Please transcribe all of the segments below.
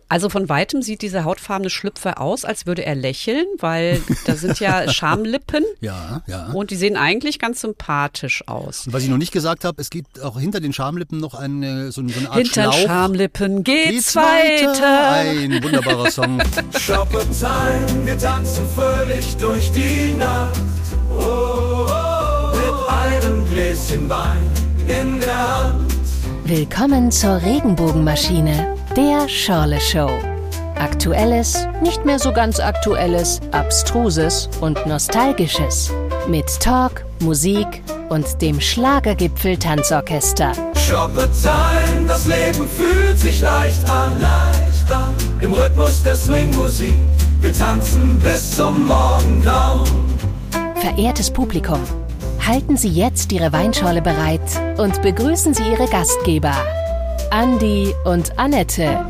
Also von Weitem sieht dieser hautfarbene Schlüpfer aus, als würde er lächeln, weil da sind ja Schamlippen. Ja. Und die sehen eigentlich ganz sympathisch aus. Und was ich noch nicht gesagt habe, es gibt auch hinter den Schamlippen noch so eine Art Hinter Schlauch. Schamlippen geht's weiter. Ein wunderbarer Song. Shoppen time, wir tanzen fröhlich durch die Nacht. Mit einem Gläschen Wein in der Hand. Willkommen zur Regenbogenmaschine, der Schorle-Show. Aktuelles, nicht mehr so ganz Aktuelles, Abstruses und Nostalgisches. Mit Talk, Musik und dem Schlagergipfel-Tanzorchester. Shoppen time, das Leben fühlt sich leicht an. Im Rhythmus der Swing-Musik, wir tanzen bis zum Morgengrauen. Verehrtes Publikum, halten Sie jetzt Ihre Weinschorle bereit und begrüßen Sie Ihre Gastgeber, Andi und Annette.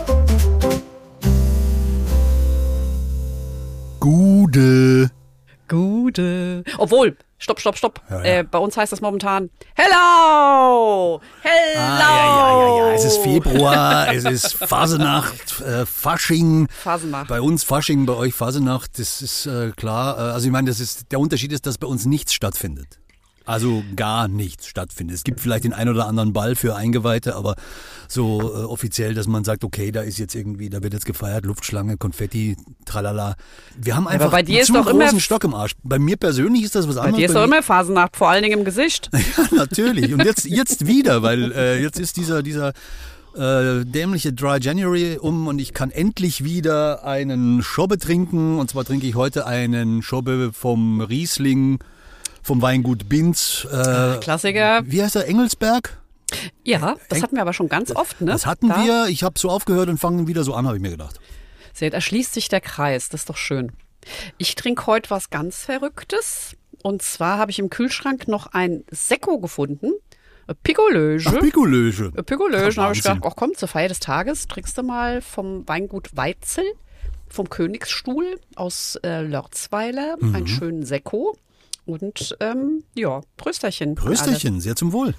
Gude. Obwohl, stopp. Ja. Bei uns heißt das momentan Hello! Ja. Es ist Februar, es ist Fasenacht, Fasching. Fasenacht. Bei uns Fasching, bei euch Fasenacht, das ist klar. Also ich meine, der Unterschied ist, dass bei uns nichts stattfindet. Also gar nichts stattfindet. Es gibt vielleicht den ein oder anderen Ball für Eingeweihte, aber so offiziell, dass man sagt, okay, da wird jetzt gefeiert, Luftschlange, Konfetti, tralala. Wir haben einfach bei dir einen ist zu doch immer großen Stock im Arsch. Bei mir persönlich ist das was anderes. Bei dir ist doch immer Fasenacht, vor allen Dingen im Gesicht. Ja, natürlich. Und jetzt wieder, weil jetzt ist dieser dämliche Dry January und ich kann endlich wieder einen Schobbe trinken. Und zwar trinke ich heute einen Schobbe vom Riesling, vom Weingut Binz. Klassiker. Wie heißt er? Engelsberg? Ja, das hatten wir aber schon ganz oft, ne? Das hatten wir. Ich habe so aufgehört und fangen wieder so an, habe ich mir gedacht. Seht, da schließt sich der Kreis. Das ist doch schön. Ich trinke heute was ganz Verrücktes. Und zwar habe ich im Kühlschrank noch ein Sekko gefunden. Picolöge. Ach, Picolöge. Picolöge. Da habe ich gedacht, ach komm, zur Feier des Tages trinkst du mal vom Weingut Weitzel, vom Königsstuhl aus Lörzweiler, einen schönen Sekko. Und Prösterchen. Prösterchen, sehr zum Wohl.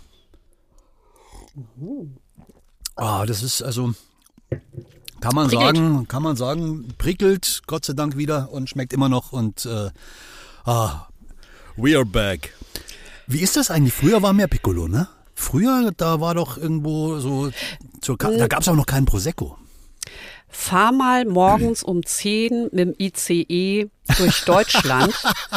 Das ist also, kann man sagen, prickelt, Gott sei Dank wieder und schmeckt immer noch und we are back. Wie ist das eigentlich? Früher war mehr Piccolo, ne? Früher, da war doch irgendwo so, da gab es auch noch keinen Prosecco. Fahr mal morgens um 10 mit dem ICE durch Deutschland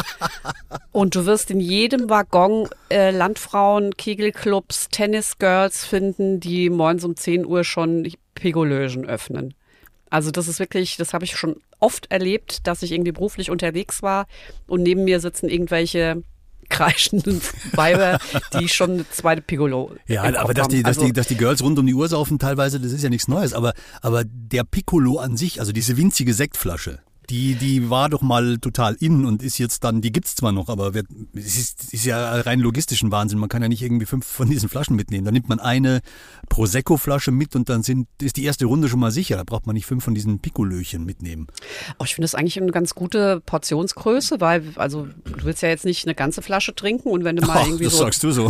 und du wirst in jedem Waggon Landfrauen, Kegelclubs, Tennisgirls finden, die morgens um 10 Uhr schon Piccolögen öffnen. Also das ist wirklich, das habe ich schon oft erlebt, dass ich irgendwie beruflich unterwegs war und neben mir sitzen irgendwelche kreischenden Weiber, die schon eine zweite Piccolo aber dass die Girls rund um die Uhr saufen teilweise, das ist ja nichts Neues. Aber der Piccolo an sich, also diese winzige Sektflasche, die war doch mal total in und ist jetzt dann, die gibt's zwar noch, aber es ist ja rein logistischen Wahnsinn. Man kann ja nicht irgendwie 5 von diesen Flaschen mitnehmen. Dann nimmt man eine Prosecco-Flasche mit und dann ist die erste Runde schon mal sicher. Da braucht man nicht 5 von diesen Piccolöchen mitnehmen. Oh, ich finde das eigentlich eine ganz gute Portionsgröße, weil, also du willst ja jetzt nicht eine ganze Flasche trinken und wenn du mal irgendwie das sagst du so.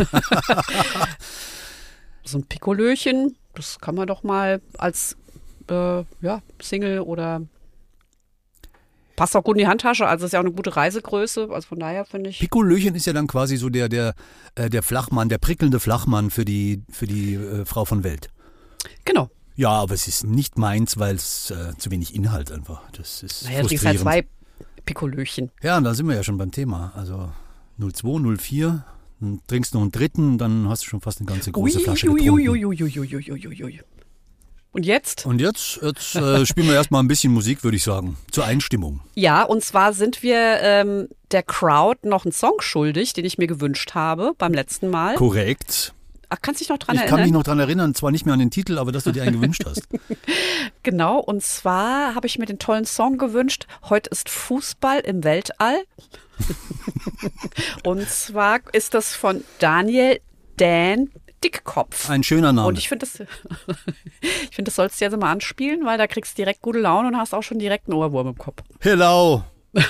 So ein Piccolöchen, das kann man doch mal als Single oder passt auch gut in die Handtasche, also ist ja auch eine gute Reisegröße, also von daher finde ich. Piccolo-Löchen ist ja dann quasi so der Flachmann, der prickelnde Flachmann für die Frau von Welt. Genau. Ja, aber es ist nicht meins, weil es zu wenig Inhalt einfach. Das ist naja, du trinkst halt 2 Piccolöchen. Ja, und da sind wir ja schon beim Thema. Also 0,2, 0,4, dann trinkst du noch einen dritten, dann hast du schon fast eine ganze große Flasche getrunken. Und jetzt? Spielen wir erstmal ein bisschen Musik, würde ich sagen, zur Einstimmung. Ja, und zwar sind wir der Crowd noch einen Song schuldig, den ich mir gewünscht habe beim letzten Mal. Korrekt. Ach, kannst du dich noch dran erinnern? Ich kann mich noch dran erinnern, zwar nicht mehr an den Titel, aber dass du dir einen gewünscht hast. Genau, und zwar habe ich mir den tollen Song gewünscht, heute ist Fußball im Weltall. Und zwar ist das von Daniel Dan Dickkopf. Ein schöner Name. Und ich finde, das sollst du jetzt mal anspielen, weil da kriegst du direkt gute Laune und hast auch schon direkt einen Ohrwurm im Kopf. Hello.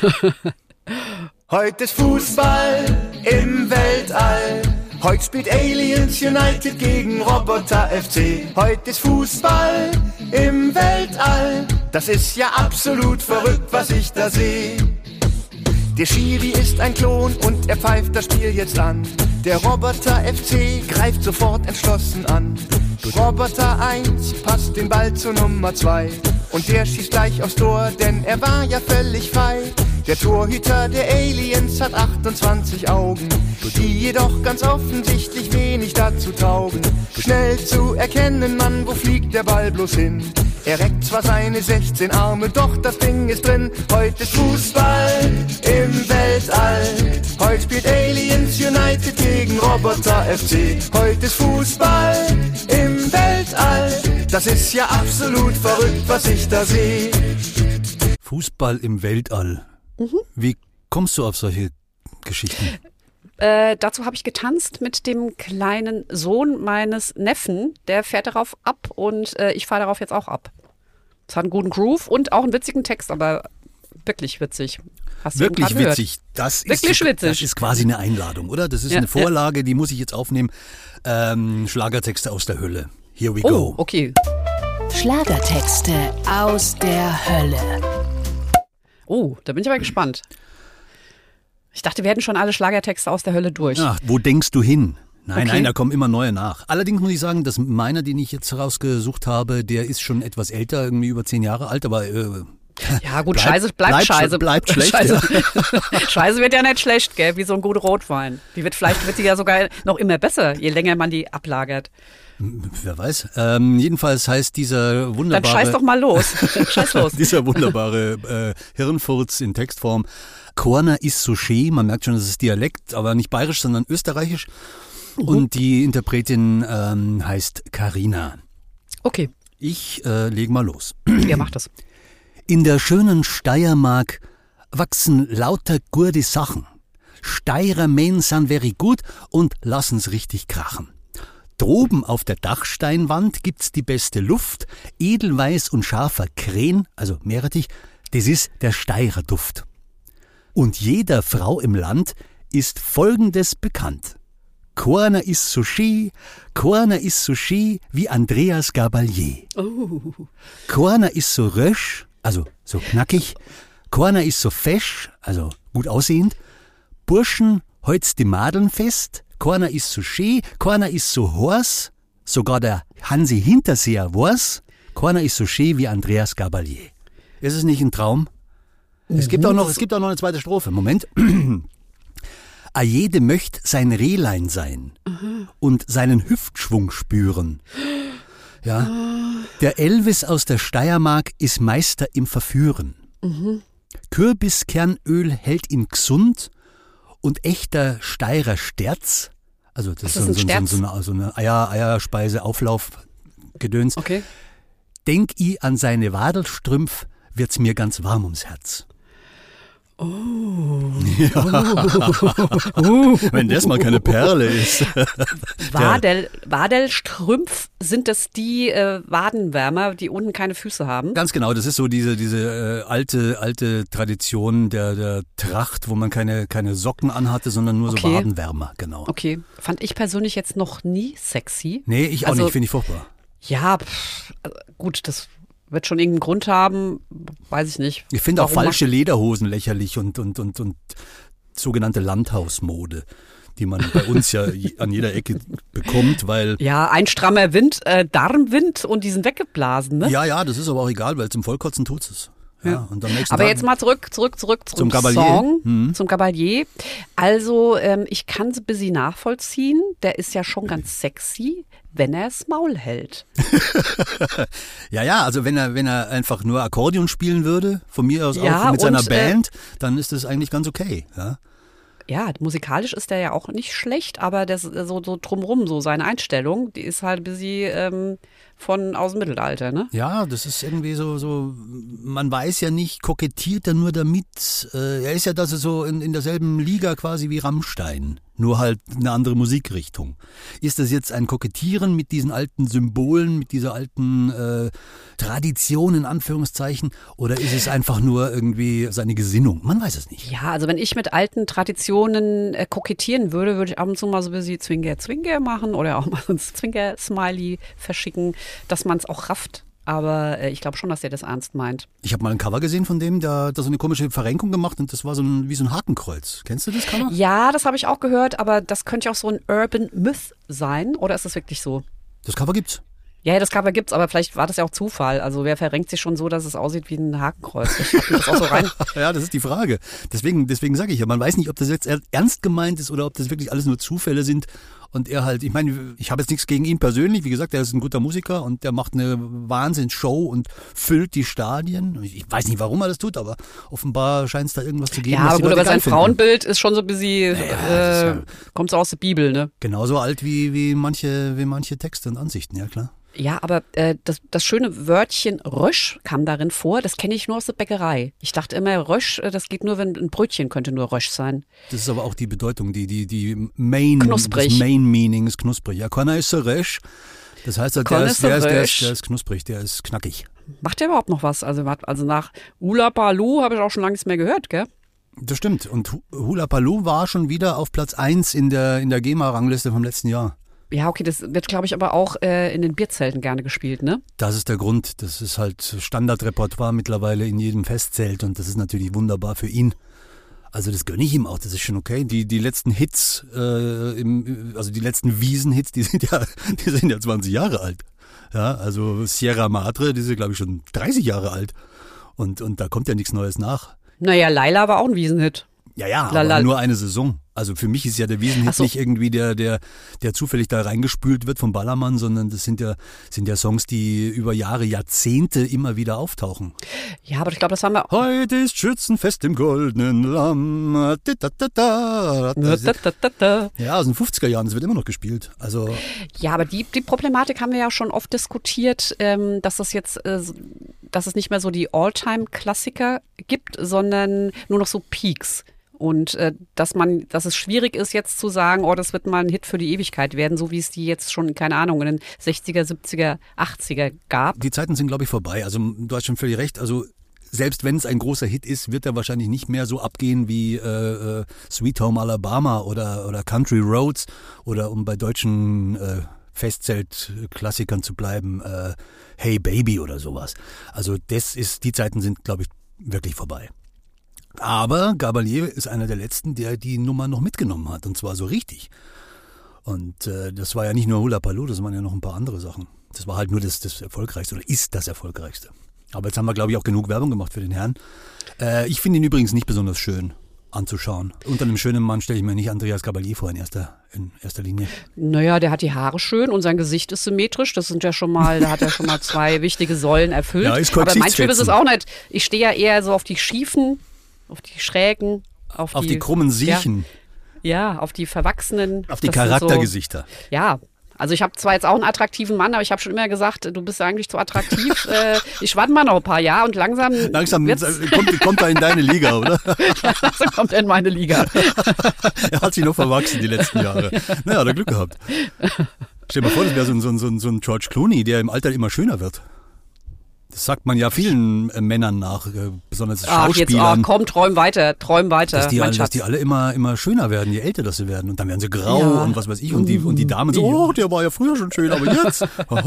Heute ist Fußball im Weltall. Heute spielt Aliens United gegen Roboter FC. Heute ist Fußball im Weltall. Das ist ja absolut verrückt, was ich da sehe. Der Schiri ist ein Klon und er pfeift das Spiel jetzt an. Der Roboter FC greift sofort entschlossen an. Roboter 1 passt den Ball zu Nummer 2. Und der schießt gleich aufs Tor, denn er war ja völlig frei. Der Torhüter der Aliens hat 28 Augen, die jedoch ganz offensichtlich wenig dazu taugen. Schnell zu erkennen, Mann, wo fliegt der Ball bloß hin? Er reckt zwar seine 16 Arme, doch das Ding ist drin. Heute ist Fußball im Weltall. Heute spielt Aliens United gegen Roboter FC. Heute ist Fußball im Weltall. Das ist ja absolut verrückt, was ich da sehe. Fußball im Weltall. Wie kommst du auf solche Geschichten? Dazu habe ich getanzt mit dem kleinen Sohn meines Neffen. Der fährt darauf ab und ich fahre darauf jetzt auch ab. Es hat einen guten Groove und auch einen witzigen Text, aber wirklich witzig. Hast du Wirklich eben gerade witzig. Das Wirklich witzig. Das ist quasi eine Einladung, oder? Das ist Ja, eine Vorlage, die muss ich jetzt aufnehmen. Schlagertexte aus der Hölle. Here we go. Oh, okay. Schlagertexte aus der Hölle. Oh, da bin ich aber gespannt. Ich dachte, wir hätten schon alle Schlagertexte aus der Hölle durch. Ach, wo denkst du hin? Nein, Okay. da kommen immer neue nach. Allerdings muss ich sagen, dass meiner, den ich jetzt rausgesucht habe, der ist schon etwas älter, irgendwie über 10 Jahre alt, aber Ja gut, Bleib- Scheiße bleibt Scheiße. bleibt schlecht, Scheiße. Scheiße wird ja nicht schlecht, gell? Wie so ein guter Rotwein. Vielleicht wird sie ja sogar noch immer besser, je länger man die ablagert. wer weiß. Jedenfalls heißt dieser Dann wunderbare... scheiß doch mal los. Scheiß los. Dieser wunderbare Hirnfurz in Textform. Corner ist so schön, man merkt schon, das ist Dialekt, aber nicht bayerisch, sondern österreichisch. Und die Interpretin heißt Carina. Okay, Ich leg mal los. wer macht das? In der schönen Steiermark wachsen lauter gute Sachen. Steirer Men sind very gut und lassen's richtig krachen. Droben auf der Dachsteinwand gibt's die beste Luft, edelweiß und scharfer Krähen, also Meerrettich, das ist der Steirer Duft. Und jeder Frau im Land ist Folgendes bekannt. Keiner ist so schön wie Andreas Gabalier. Keiner ist so rösch, also so knackig. Keiner ist so fesch, also gut aussehend. Burschen, holt's die Madeln fest. Keiner ist so schön, keiner ist so hors. Sogar der Hansi Hinterseher war's. Keiner ist so schön wie Andreas Gabalier. Ist es nicht ein Traum? Es gibt auch noch eine zweite Strophe. Moment. A jede möcht sein Rehlein sein und seinen Hüftschwung spüren. Ja. Der Elvis aus der Steiermark ist Meister im Verführen. Kürbiskernöl hält ihn gesund und echter Steirer Sterz, also das Was ist ein Sterz? so eine Eierspeise, Auflaufgedöns. Okay. Denk i an seine Wadelstrümpf, wird's mir ganz warm ums Herz. Wenn das mal keine Perle ist. Wadelstrümpf, sind das die Wadenwärmer, die unten keine Füße haben? Ganz genau, das ist so diese alte Tradition der Tracht, wo man keine Socken anhatte, sondern nur so Okay. Wadenwärmer, genau. Okay, fand ich persönlich jetzt noch nie sexy. Nee, ich auch Also- nicht, finde ich furchtbar. Ja, gut, das wird schon irgendeinen Grund haben, weiß ich nicht. Ich finde auch Warum falsche Lederhosen lächerlich und sogenannte Landhausmode, die man bei uns ja an jeder Ecke bekommt, weil Ja, ein strammer Wind, Darmwind und die sind weggeblasen, ne? ja, das ist aber auch egal, weil zum Vollkotzen tut's es. Ja, und am nächsten Aber Tag jetzt mal zurück Zum Gabalier. Song, zum Gabalier. Also, ich kann es ein bisschen nachvollziehen. Der ist ja schon ganz sexy, wenn er das Maul hält. Ja, also wenn er einfach nur Akkordeon spielen würde, von mir aus Ja, auch mit seiner und, Band, dann ist das eigentlich ganz okay. Ja. Ja, musikalisch ist der ja auch nicht schlecht, aber das so drumrum, so seine Einstellung, die ist halt ein bisschen von aus dem Mittelalter, ne? Ja, das ist irgendwie so, man weiß ja nicht, kokettiert er nur damit, er ist ja das so in derselben Liga quasi wie Rammstein, nur halt eine andere Musikrichtung. Ist das jetzt ein Kokettieren mit diesen alten Symbolen, mit dieser alten Tradition in Anführungszeichen, oder ist es einfach nur irgendwie seine Gesinnung? Man weiß es nicht. Ja, also wenn ich mit alten Traditionen kokettieren würde ich ab und zu mal so ein bisschen Zwinker machen oder auch mal so ein Zwinker-Smiley verschicken, dass man es auch rafft. aber ich glaube schon, dass der das ernst meint. Ich habe mal ein Cover gesehen von dem, der hat so eine komische Verrenkung gemacht und das war wie so ein Hakenkreuz. Kennst du das Cover? Ja, das habe ich auch gehört, aber das könnte ja auch so ein Urban Myth sein, oder ist das wirklich so? Das Cover gibt's. Ja, das Cover gibt's, aber vielleicht war das ja auch Zufall. Also wer verrenkt sich schon so, dass es aussieht wie ein Hakenkreuz? Ich hab mir das auch so rein. Ja, das ist die Frage. Deswegen sage ich ja, man weiß nicht, ob das jetzt ernst gemeint ist oder ob das wirklich alles nur Zufälle sind. Und er halt, ich meine, ich habe jetzt nichts gegen ihn persönlich. Wie gesagt, er ist ein guter Musiker und der macht eine Wahnsinnsshow und füllt die Stadien. Ich weiß nicht, warum er das tut, aber offenbar scheint es da irgendwas zu geben. Ja, aber gut, aber sein Frauenbild ist schon so ein bisschen, ja, kommt so aus der Bibel, ne? Genauso alt wie manche Texte und Ansichten, ja klar. Ja, aber das schöne Wörtchen Rösch kam darin vor, das kenne ich nur aus der Bäckerei. Ich dachte immer, Rösch, das geht nur, wenn ein Brötchen könnte nur Rösch sein. Das ist aber auch die Bedeutung, die Main, knusprig. Das Main Meaning ist knusprig. Ja, Corner ist so Rösch. Das heißt, der ist knusprig, der ist knackig. Macht der überhaupt noch was? Also nach Ula Palu habe ich auch schon lange nichts mehr gehört, gell? Das stimmt. Und Hula Palu war schon wieder auf Platz 1 in der GEMA-Rangliste vom letzten Jahr. Ja, okay, das wird, glaube ich, aber auch in den Bierzelten gerne gespielt, ne? Das ist der Grund. Das ist halt Standardrepertoire mittlerweile in jedem Festzelt und das ist natürlich wunderbar für ihn. Also das gönne ich ihm auch, das ist schon okay. Die letzten Hits, also die letzten Wiesen-Hits, die sind ja 20 Jahre alt. Ja, also Sierra Madre, die sind, glaube ich, schon 30 Jahre alt. Und da kommt ja nichts Neues nach. Naja, Laila war auch ein Wiesenhit. Ja, aber nur eine Saison. Also für mich ist ja der Wiesenhit nicht irgendwie der zufällig da reingespült wird vom Ballermann, sondern das sind ja Songs, die über Jahre, Jahrzehnte immer wieder auftauchen. Ja, aber ich glaube, das haben wir... Heute ist Schützenfest im goldenen Lamm. Ja, aus den 50er Jahren, das wird immer noch gespielt. Also ja, aber die Problematik haben wir ja schon oft diskutiert, dass es nicht mehr so die All-Time-Klassiker gibt, sondern nur noch so Peaks. Und dass es schwierig ist, jetzt zu sagen, oh, das wird mal ein Hit für die Ewigkeit werden, so wie es die jetzt schon, keine Ahnung, in den 60er, 70er, 80er gab. Die Zeiten sind, glaube ich, vorbei. Also du hast schon völlig recht. Also selbst wenn es ein großer Hit ist, wird er wahrscheinlich nicht mehr so abgehen wie Sweet Home Alabama oder Country Roads oder um bei deutschen Festzelt-Klassikern zu bleiben, Hey Baby oder sowas. Also die Zeiten sind, glaube ich, wirklich vorbei. Aber Gabalier ist einer der Letzten, der die Nummer noch mitgenommen hat, und zwar so richtig. Und das war ja nicht nur Hula Palu, das waren ja noch ein paar andere Sachen. Das war halt nur das Erfolgreichste oder ist das Erfolgreichste. Aber jetzt haben wir, glaube ich, auch genug Werbung gemacht für den Herrn. Ich finde ihn übrigens nicht besonders schön anzuschauen. Unter einem schönen Mann stelle ich mir nicht Andreas Gabalier vor in erster Linie. Naja, der hat die Haare schön und sein Gesicht ist symmetrisch. Da hat er schon mal 2 wichtige Säulen erfüllt. Ja, ist aber mein Typ ist es auch nicht. Ich stehe ja eher so auf die schiefen, auf die schrägen, auf die krummen Siechen. Ja, auf die verwachsenen. Auf die Charaktergesichter. So, ja. Also ich habe zwar jetzt auch einen attraktiven Mann, aber ich habe schon immer gesagt, du bist eigentlich zu attraktiv. Ich warte mal noch ein paar Jahre und langsam kommt er in deine Liga, oder? Ja, langsam kommt er in meine Liga. Er hat sich noch verwachsen die letzten Jahre. Naja, hat er Glück gehabt. Stell dir mal vor, das wäre so ein George Clooney, der im Alter immer schöner wird. Das sagt man ja vielen Männern nach, besonders Schauspielern. Komm, träum weiter. Dass die alle immer schöner werden, je älter das sie werden. Und dann werden sie grau und was weiß ich. Und die Damen so, oh, der war ja früher schon schön, aber jetzt.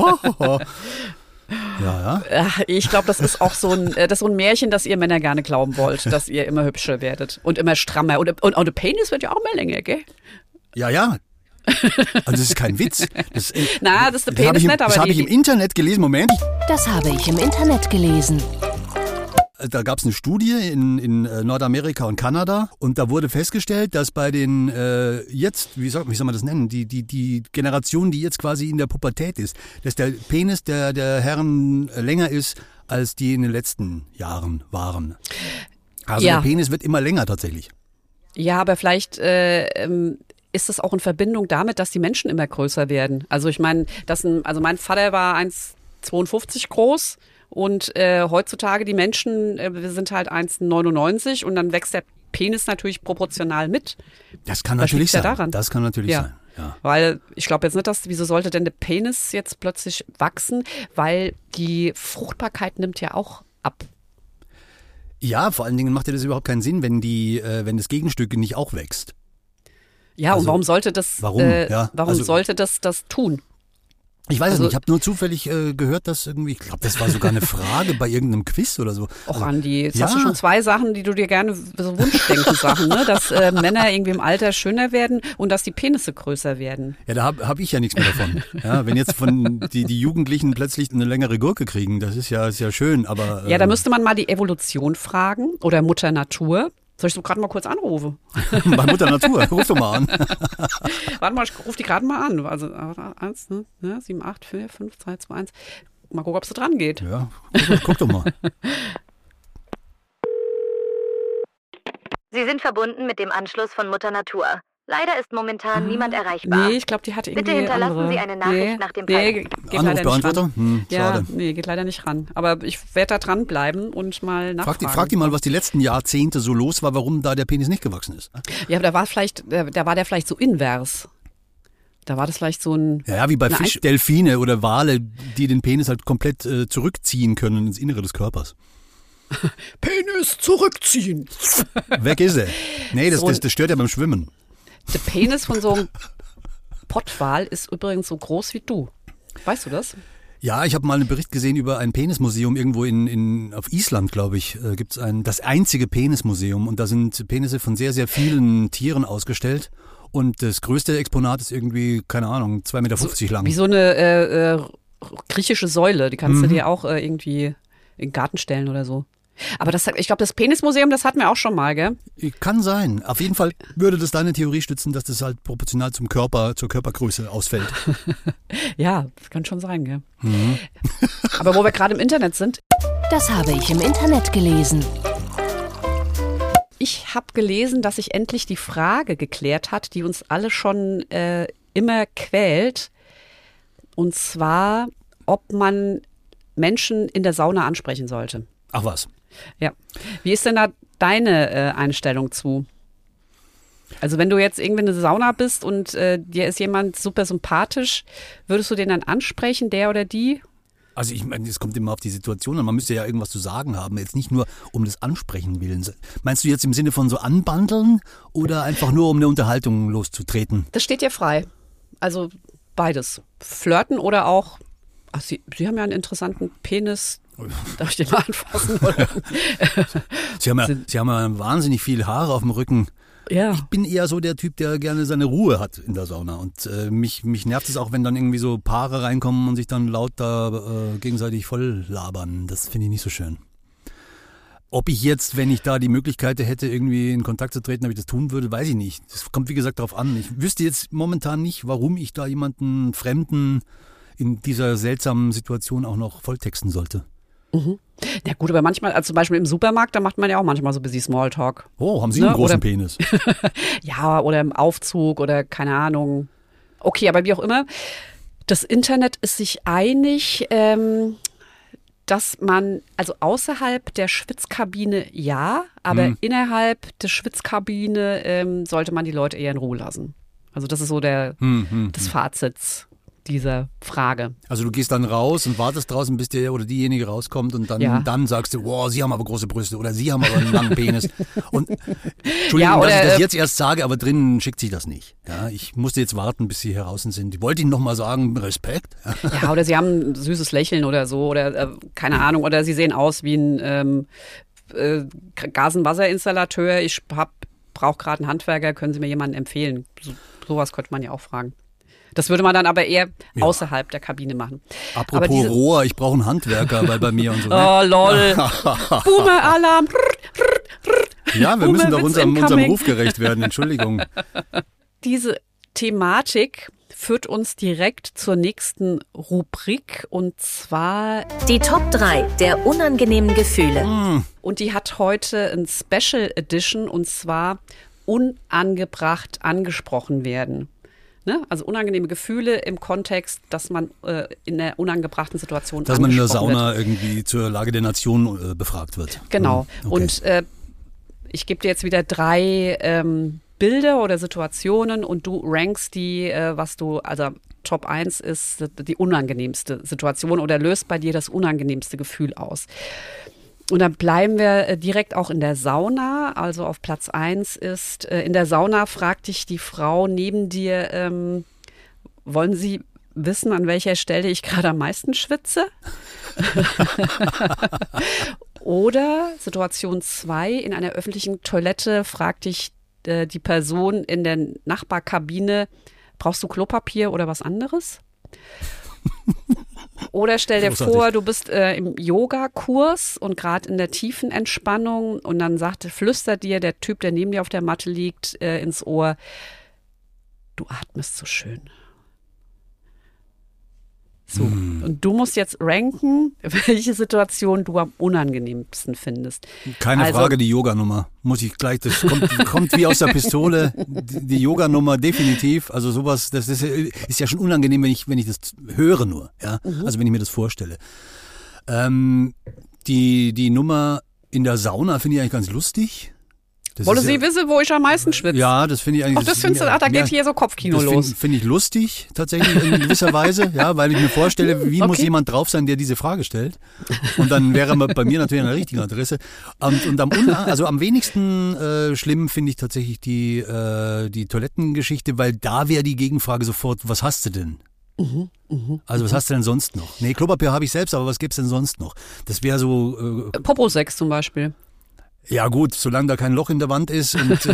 Ja. Ich glaube, das ist auch so ein Märchen, das ihr Männer gerne glauben wollt, dass ihr immer hübscher werdet und immer strammer. Und der Penis wird ja auch immer länger, gell? Ja. Also das ist kein Witz. Das ist der Penis nicht, aber das habe ich im Internet gelesen. Moment. Das habe ich im Internet gelesen. Da gab es eine Studie in Nordamerika und Kanada und da wurde festgestellt, dass bei den jetzt, wie soll man das nennen, die Generation, die jetzt quasi in der Pubertät ist, dass der Penis der Herren länger ist, als die in den letzten Jahren waren. Also der Penis wird immer länger tatsächlich. Ja, aber vielleicht ist es auch in Verbindung damit, dass die Menschen immer größer werden. Also ich meine, mein Vater war 1,52 groß und heutzutage die Menschen, wir sind halt 1,99 und dann wächst der Penis natürlich proportional mit. Das kann natürlich sein. Daran? Das kann natürlich sein. Ja. Weil ich glaube jetzt nicht, wieso sollte denn der Penis jetzt plötzlich wachsen? Weil die Fruchtbarkeit nimmt ja auch ab. Ja, vor allen Dingen macht ja das überhaupt keinen Sinn, wenn das Gegenstück nicht auch wächst. Ja, also, und warum sollte das sollte das tun? Ich weiß es nicht, ich habe nur zufällig gehört, dass irgendwie, ich glaube, das war sogar eine Frage bei irgendeinem Quiz oder so. Och, Andi, jetzt hast du schon 2 Sachen, die du dir gerne, so Wunschdenken-Sachen, ne? Dass Männer irgendwie im Alter schöner werden und dass die Penisse größer werden. Ja, da hab ich ja nichts mehr davon. Ja, wenn jetzt die Jugendlichen plötzlich eine längere Gurke kriegen, das ist ja schön, aber... Ja, da müsste man mal die Evolution fragen oder Mutter Natur. Soll ich so gerade mal kurz anrufen? Bei Mutter Natur, ruf doch mal an. Warte mal, ich rufe die gerade mal an. Also 1, 7, 8, 4, 5, 3, 2, 1. Mal gucken, ob sie dran geht. Ja, guck doch mal. Sie sind verbunden mit dem Anschluss von Mutter Natur. Leider ist momentan niemand erreichbar. Nee, ich glaube, die hat irgendwie Bitte hinterlassen andere. Sie eine Nachricht nach dem Ton. Nee, geht leider nicht ran. Schade. Nee, geht leider nicht ran. Aber ich werde da dranbleiben und mal nachfragen. Frag die mal, was die letzten Jahrzehnte so los war, warum da der Penis nicht gewachsen ist. Ja, aber da war der vielleicht so invers. Da war das vielleicht so ein... Ja, wie bei Delfine oder Wale, die den Penis halt komplett zurückziehen können ins Innere des Körpers. Penis zurückziehen. Weg ist er. Nee, das stört ja beim Schwimmen. Der Penis von so einem Pottwal ist übrigens so groß wie du. Weißt du das? Ja, ich habe mal einen Bericht gesehen über ein Penismuseum irgendwo auf Island, glaube ich, gibt's das einzige Penismuseum und da sind Penisse von sehr, sehr vielen Tieren ausgestellt und das größte Exponat ist irgendwie, keine Ahnung, 2,50 Meter lang. Wie so eine griechische Säule, die kannst du dir auch irgendwie in den Garten stellen oder so. Aber ich glaube, das Penismuseum, das hatten wir auch schon mal, gell? Kann sein. Auf jeden Fall würde das deine Theorie stützen, dass das halt proportional zur Körpergröße ausfällt. Ja, das kann schon sein, gell? Mhm. Aber wo wir gerade im Internet sind. Das habe ich im Internet gelesen. Ich habe gelesen, dass sich endlich die Frage geklärt hat, die uns alle schon immer quält. Und zwar, ob man Menschen in der Sauna ansprechen sollte. Ach was. Ja. Wie ist denn da deine Einstellung zu? Also wenn du jetzt irgendwie in der Sauna bist und dir ist jemand super sympathisch, würdest du den dann ansprechen, der oder die? Also ich meine, es kommt immer auf die Situation an. Man müsste ja irgendwas zu sagen haben, jetzt nicht nur um des Ansprechen willen. Meinst du jetzt im Sinne von so anbandeln oder einfach nur um eine Unterhaltung loszutreten? Das steht dir frei. Also beides. Flirten oder auch, Sie haben ja einen interessanten Penis. Darf ich den mal anfassen? Oder? Sie haben ja wahnsinnig viel Haare auf dem Rücken. Ja. Ich bin eher so der Typ, der gerne seine Ruhe hat in der Sauna. Und mich nervt es auch, wenn dann irgendwie so Paare reinkommen und sich dann laut da gegenseitig voll labern. Das finde ich nicht so schön. Ob ich jetzt, wenn ich da die Möglichkeit hätte, irgendwie in Kontakt zu treten, ob ich das tun würde, weiß ich nicht. Das kommt wie gesagt darauf an. Ich wüsste jetzt momentan nicht, warum ich da jemanden Fremden in dieser seltsamen Situation auch noch volltexten sollte. Mhm. Ja gut, aber manchmal, also zum Beispiel im Supermarkt, da macht man ja auch manchmal so ein bisschen Smalltalk. Oh, haben Sie einen großen Penis? Ja, oder im Aufzug oder keine Ahnung. Okay, aber wie auch immer, das Internet ist sich einig, dass man, also außerhalb der Schwitzkabine ja, aber innerhalb der Schwitzkabine sollte man die Leute eher in Ruhe lassen. Also das ist so das Fazit dieser Frage. Also du gehst dann raus und wartest draußen, bis der oder diejenige rauskommt und dann sagst du, wow, Sie haben aber große Brüste oder Sie haben aber einen langen Penis. Und Entschuldigung, dass ich das jetzt erst sage, aber drinnen schickt sich das nicht. Ja, ich musste jetzt warten, bis Sie hier draußen sind. Ich wollte Ihnen nochmal sagen, Respekt. Ja, oder Sie haben ein süßes Lächeln oder so oder keine Ahnung, oder Sie sehen aus wie ein Gas- und Wasserinstallateur. Ich brauche gerade einen Handwerker, können Sie mir jemanden empfehlen? Sowas könnte man ja auch fragen. Das würde man dann aber eher außerhalb der Kabine machen. Apropos Rohr, ich brauche einen Handwerker, weil bei mir und so. Ne? Oh, lol. Boomer-Alarm. Ja, wir müssen doch unserem Ruf gerecht werden, Entschuldigung. Diese Thematik führt uns direkt zur nächsten Rubrik und zwar die Top 3 der unangenehmen Gefühle. Und die hat heute ein Special Edition und zwar unangebracht angesprochen werden. Ne? Also unangenehme Gefühle im Kontext, dass man in einer unangebrachten Situation dass man in der Sauna irgendwie zur Lage der Nation befragt wird. Genau. Okay. Und ich gebe dir jetzt wieder 3 Bilder oder Situationen und du rankst die, also Top 1 ist die unangenehmste Situation oder löst bei dir das unangenehmste Gefühl aus. Und dann bleiben wir direkt auch in der Sauna. Also auf Platz 1 ist, in der Sauna fragt dich die Frau neben dir, wollen Sie wissen, an welcher Stelle ich gerade am meisten schwitze? Oder Situation 2, in einer öffentlichen Toilette fragt dich die Person in der Nachbarkabine, brauchst du Klopapier oder was anderes? Oder stell dir vor, du bist im Yogakurs und gerade in der tiefen Entspannung und dann flüstert dir der Typ, der neben dir auf der Matte liegt, ins Ohr, du atmest so schön. So, und du musst jetzt ranken, welche Situation du am unangenehmst findest. Keine Frage, die Yoga-Nummer. Muss ich gleich, das kommt wie aus der Pistole. Die Yoga-Nummer definitiv. Also sowas, das ist ja schon unangenehm, wenn ich das höre nur. Ja? Also wenn ich mir das vorstelle. Die Nummer in der Sauna finde ich eigentlich ganz lustig. Wollen Sie wissen, wo ich am meisten schwitze? Ja, das finde ich eigentlich. Ach, das findest du, da geht hier so Kopfkino los. Das finde ich lustig, tatsächlich in gewisser Weise, ja, weil ich mir vorstelle, wie muss jemand drauf sein, der diese Frage stellt? Und dann wäre man bei mir natürlich an der richtigen Adresse. Und am wenigsten schlimm finde ich tatsächlich die Toilettengeschichte, weil da wäre die Gegenfrage sofort, was hast du denn? Also was hast du denn sonst noch? Nee, Klopapier habe ich selbst, aber was gibt's denn sonst noch? Das wäre so Popo-Sex zum Beispiel. Ja gut, solange da kein Loch in der Wand ist und ist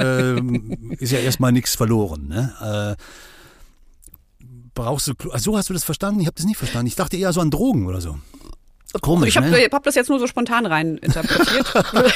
ja erstmal nichts verloren. Ne? Brauchst du, so hast du das verstanden? Ich habe das nicht verstanden. Ich dachte eher so an Drogen oder so. Komisch, ich hab das jetzt nur so spontan rein interpretiert.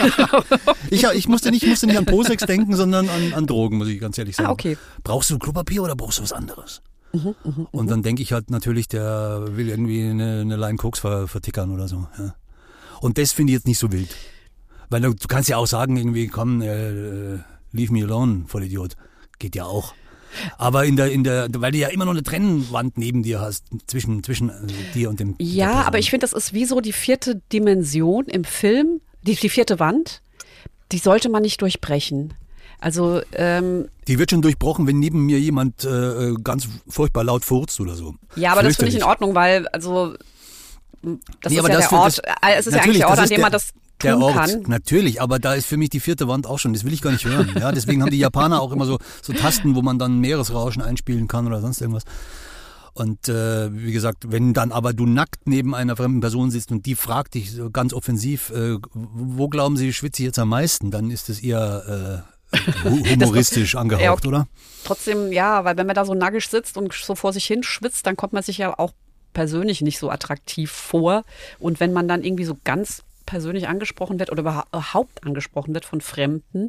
ich musste nicht an Posex denken, sondern an Drogen, muss ich ganz ehrlich sagen. Okay. Brauchst du Klopapier oder brauchst du was anderes? Und dann denke ich halt natürlich, der will irgendwie eine Line Koks vertickern oder so. Ja. Und das finde ich jetzt nicht so wild. Weil du kannst ja auch sagen, irgendwie, komm, leave me alone, Vollidiot. Geht ja auch. Aber weil du ja immer noch eine Trennwand neben dir hast, zwischen dir und dem. Ja, aber ich finde, das ist wie so die 4. Dimension im Film, die 4. Wand, die sollte man nicht durchbrechen. Also, die wird schon durchbrochen, wenn neben mir jemand ganz furchtbar laut furzt oder so. Ja, aber das finde ich in Ordnung, weil, also, das ist ja der Ort, es ist ja eigentlich der Ort, an dem man das der Ort, kann. Natürlich, aber da ist für mich die 4. Wand auch schon, das will ich gar nicht hören. Ja, deswegen haben die Japaner auch immer so Tasten, wo man dann Meeresrauschen einspielen kann oder sonst irgendwas. Und wie gesagt, wenn dann aber du nackt neben einer fremden Person sitzt und die fragt dich so ganz offensiv, wo glauben Sie, schwitze ich jetzt am meisten, dann ist es eher humoristisch angehaucht, oder? Trotzdem, ja, weil wenn man da so nackig sitzt und so vor sich hin schwitzt, dann kommt man sich ja auch persönlich nicht so attraktiv vor. Und wenn man dann irgendwie so ganz persönlich angesprochen wird oder überhaupt angesprochen wird von Fremden,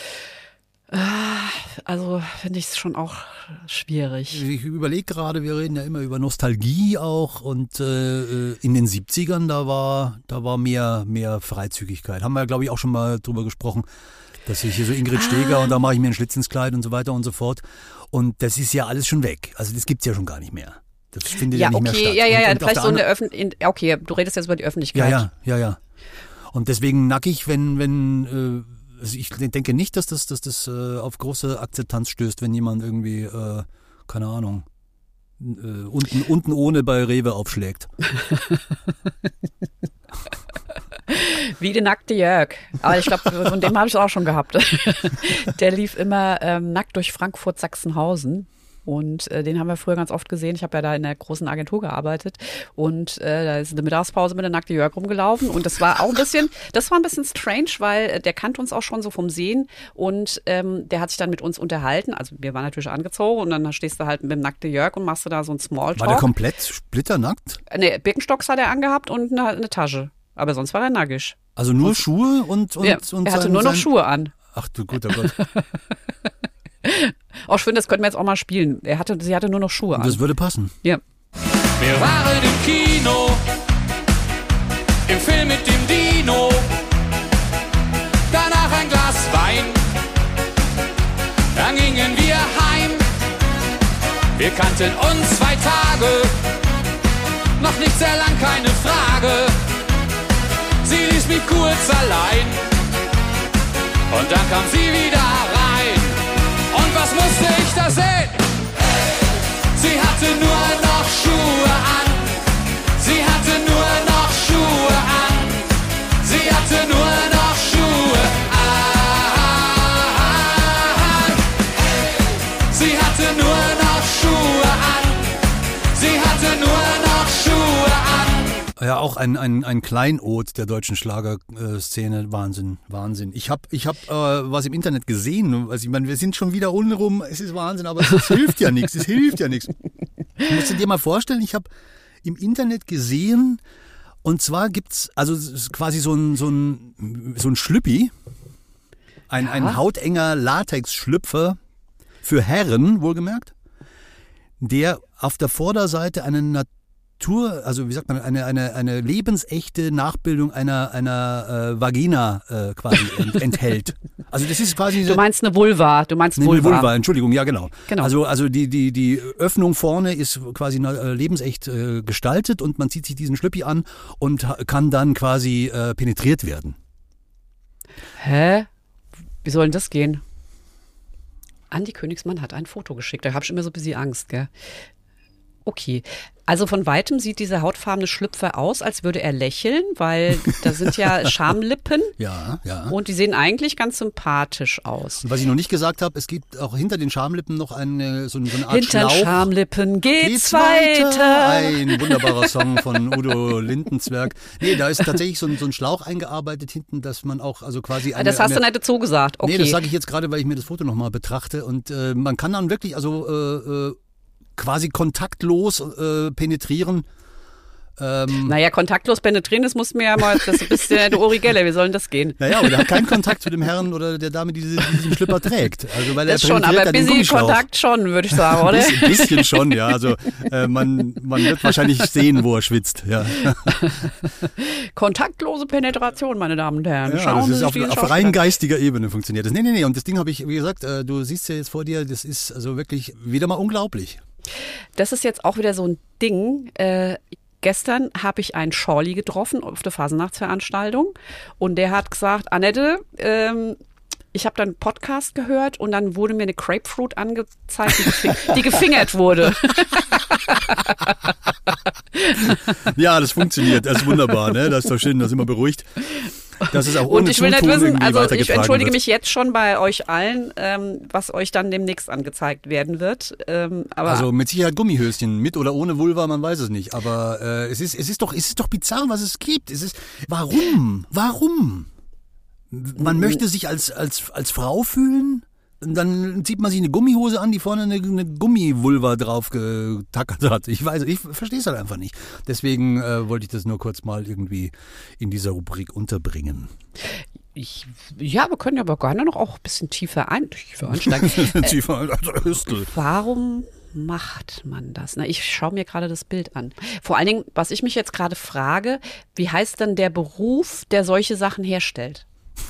also finde ich es schon auch schwierig. Ich überlege gerade, wir reden ja immer über Nostalgie auch und in den 70ern, da war mehr Freizügigkeit. Haben wir, glaube ich, auch schon mal drüber gesprochen, dass ich hier so Ingrid Steger und da mache ich mir ein Schlitz ins Kleid und so weiter und so fort. Und das ist ja alles schon weg. Also das gibt's ja schon gar nicht mehr. Das findet ja nicht mehr statt. Ja, vielleicht so in der Öffentlichkeit. Okay, du redest jetzt über die Öffentlichkeit. Ja. Und deswegen nackig, wenn also ich denke nicht, dass das auf große Akzeptanz stößt, wenn jemand irgendwie, keine Ahnung, unten ohne bei Rewe aufschlägt. Wie der nackte Jörg. Aber ich glaube, von dem habe ich es auch schon gehabt. Der lief immer nackt durch Frankfurt, Sachsenhausen. Und den haben wir früher ganz oft gesehen. Ich habe ja da in der großen Agentur gearbeitet und da ist in der Mittagspause mit der nackte Jörg rumgelaufen und das war ein bisschen strange, weil der kannte uns auch schon so vom Sehen und der hat sich dann mit uns unterhalten. Also wir waren natürlich angezogen und dann stehst du halt mit dem nackten Jörg und machst du da so einen Smalltalk. War der komplett splitternackt? Ne, Birkenstocks hat er angehabt und eine Tasche. Aber sonst war er nackig. Also nur Schuhe und er hatte nur noch Schuhe an. Ach du guter Gott. Oh, ich finde, das könnten wir jetzt auch mal spielen. Sie hatte nur noch Schuhe an. Das würde passen. Ja. Wir waren im Kino, im Film mit dem Dino, danach ein Glas Wein, dann gingen wir heim. Wir kannten uns 2 Tage, noch nicht sehr lang, keine Frage. Sie ließ mich kurz allein und dann kam sie wieder rein. Und was musste ich da sehen? Sie hatte nur noch Schuhe an. Sie hatte nur noch Schuhe an. Sie hatte nur noch Schuhe an. Sie hatte nur noch Schuhe an. Ja, auch ein Kleinod der deutschen Schlagerszene. Wahnsinn. Ich hab was im Internet gesehen. Also ich meine, wir sind schon wieder untenrum. Es ist Wahnsinn, aber es hilft ja nichts. Ich musste dir mal vorstellen, ich habe im Internet gesehen, und zwar gibt's also quasi so ein Schlüppi, ein hautenger Latex-Schlüpfer für Herren, wohlgemerkt, der auf der Vorderseite eine also wie sagt man, eine lebensechte Nachbildung einer Vagina quasi enthält. Also das ist quasi... Du meinst eine Vulva. Eine Vulva, Entschuldigung, ja genau. Also die Öffnung vorne ist quasi lebensecht gestaltet und man zieht sich diesen Schlüppi an und kann dann quasi penetriert werden. Hä? Wie soll denn das gehen? Andi Königsmann hat ein Foto geschickt. Da habe ich immer so ein bisschen Angst, gell? Okay, also von Weitem sieht dieser hautfarbene Schlüpfer aus, als würde er lächeln, weil da sind ja Schamlippen. Ja. Und die sehen eigentlich ganz sympathisch aus. Und was ich noch nicht gesagt habe, es gibt auch hinter den Schamlippen noch so eine Art Hinter Schlauch. Schamlippen geht's weiter. Ein wunderbarer Song von Udo Lindenzwerg. Nee, da ist tatsächlich so ein Schlauch eingearbeitet hinten, dass man auch also quasi das hast du nicht dazu gesagt. Okay. Nee, das sage ich jetzt gerade, weil ich mir das Foto nochmal betrachte. Und man kann dann wirklich quasi kontaktlos penetrieren. Naja, kontaktlos penetrieren, das muss mir ja mal, das ist ja der Uri Geller, wie soll denn das gehen? Naja, aber der hat keinen Kontakt zu dem Herrn oder der Dame, die diesen Schlüpper trägt. Also, weil das schon, aber ein bisschen Kontakt schon, würde ich sagen, oder? Ein bisschen schon, ja. Also man wird wahrscheinlich sehen, wo er schwitzt. Ja. Kontaktlose Penetration, meine Damen und Herren. Ja, Schauen das ist auf rein geistiger Ebene funktioniert das. Nee. Und das Ding habe ich, wie gesagt, du siehst ja jetzt vor dir, das ist also wirklich wieder mal unglaublich. Das ist jetzt auch wieder so ein Ding. Gestern habe ich einen Schorli getroffen auf der Fasernachtsveranstaltung und der hat gesagt, Annette, ich habe dann einen Podcast gehört und dann wurde mir eine Grapefruit angezeigt, die gefingert wurde. Ja, das funktioniert, das ist wunderbar, ne? Das ist doch schön, da sind wir beruhigt. Das ist auch ohne und ich will nicht Zutun wissen, also ich entschuldige wird. mich jetzt schon bei euch allen, was euch dann demnächst angezeigt werden wird. Aber also mit Sicherheit Gummihöschen, mit oder ohne Vulva, man weiß es nicht. Aber es ist doch bizarr, was es gibt. Warum? Man möchte sich als Frau fühlen. Dann zieht man sich eine Gummihose an, die vorne eine Gummivulva drauf getackert hat. Ich verstehe es halt einfach nicht. Deswegen wollte ich das nur kurz mal irgendwie in dieser Rubrik unterbringen. Ja, wir können ja aber gerne noch auch ein bisschen tiefer einsteigen. Warum macht man das? Na, ich schaue mir gerade das Bild an. Vor allen Dingen, was ich mich jetzt gerade frage, wie heißt denn der Beruf, der solche Sachen herstellt?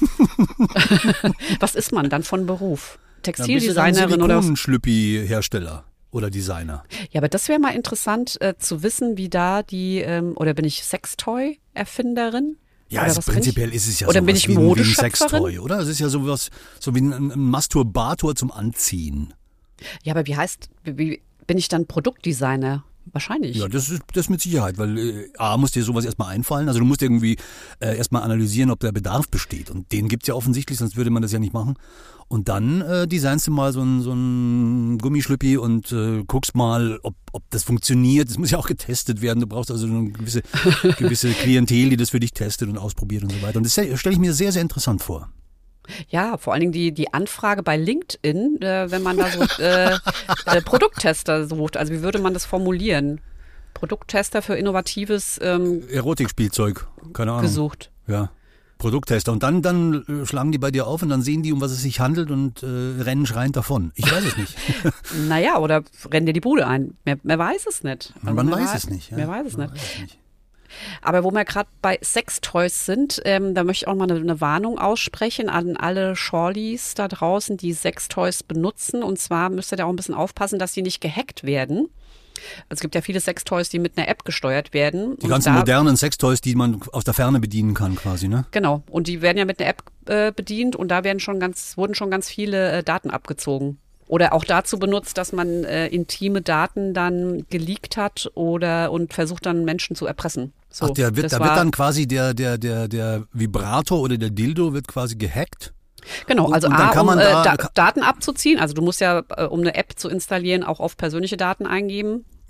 Was ist man dann von Beruf? Textildesignerin oder Silikonschlüppi-Hersteller oder Designer. Ja, aber das wäre mal interessant zu wissen, wie da die, oder bin ich Sextoy-Erfinderin? Ja, also prinzipiell ist es ja oder sowas bin ich wie ein Sextoy, oder? Es ist ja sowas, so wie ein Masturbator zum Anziehen. Ja, aber wie bin ich dann Produktdesigner? Wahrscheinlich. Ja, das mit Sicherheit, weil A, muss dir sowas erstmal einfallen. Also du musst irgendwie erstmal analysieren, ob der Bedarf besteht. Und den gibt's ja offensichtlich, sonst würde man das ja nicht machen. Und dann designst du mal so ein Gummischlüppi und guckst mal, ob das funktioniert. Das muss ja auch getestet werden. Du brauchst also eine gewisse Klientel, die das für dich testet und ausprobiert und so weiter. Und das stelle ich mir sehr, sehr interessant vor. Ja, vor allen Dingen die Anfrage bei LinkedIn, wenn man da so Produkttester sucht. Also wie würde man das formulieren? Produkttester für innovatives Erotikspielzeug, keine Ahnung. Gesucht. Ja, Produkttester. Und dann schlagen die bei dir auf und dann sehen die, um was es sich handelt und rennen schreiend davon. Ich weiß es nicht. Naja, oder rennen dir die Bude ein. Mehr weiß es nicht. Also man weiß es nicht. Ja. Mehr weiß es nicht. Aber wo wir gerade bei Sextoys sind, da möchte ich auch mal eine Warnung aussprechen an alle Schorlis da draußen, die Sextoys benutzen. Und zwar müsst ihr da auch ein bisschen aufpassen, dass die nicht gehackt werden. Es gibt ja viele Sextoys, die mit einer App gesteuert werden. Die ganzen modernen Sextoys, die man aus der Ferne bedienen kann quasi, ne? Genau. Und die werden ja mit einer App bedient und da wurden schon ganz viele Daten abgezogen. Oder auch dazu benutzt, dass man intime Daten dann geleakt hat und versucht dann Menschen zu erpressen. So, Ach, wird dann quasi der Vibrator oder der Dildo wird quasi gehackt? Genau, also und dann kann man Daten abzuziehen. Also du musst ja, um eine App zu installieren, auch oft persönliche Daten eingeben.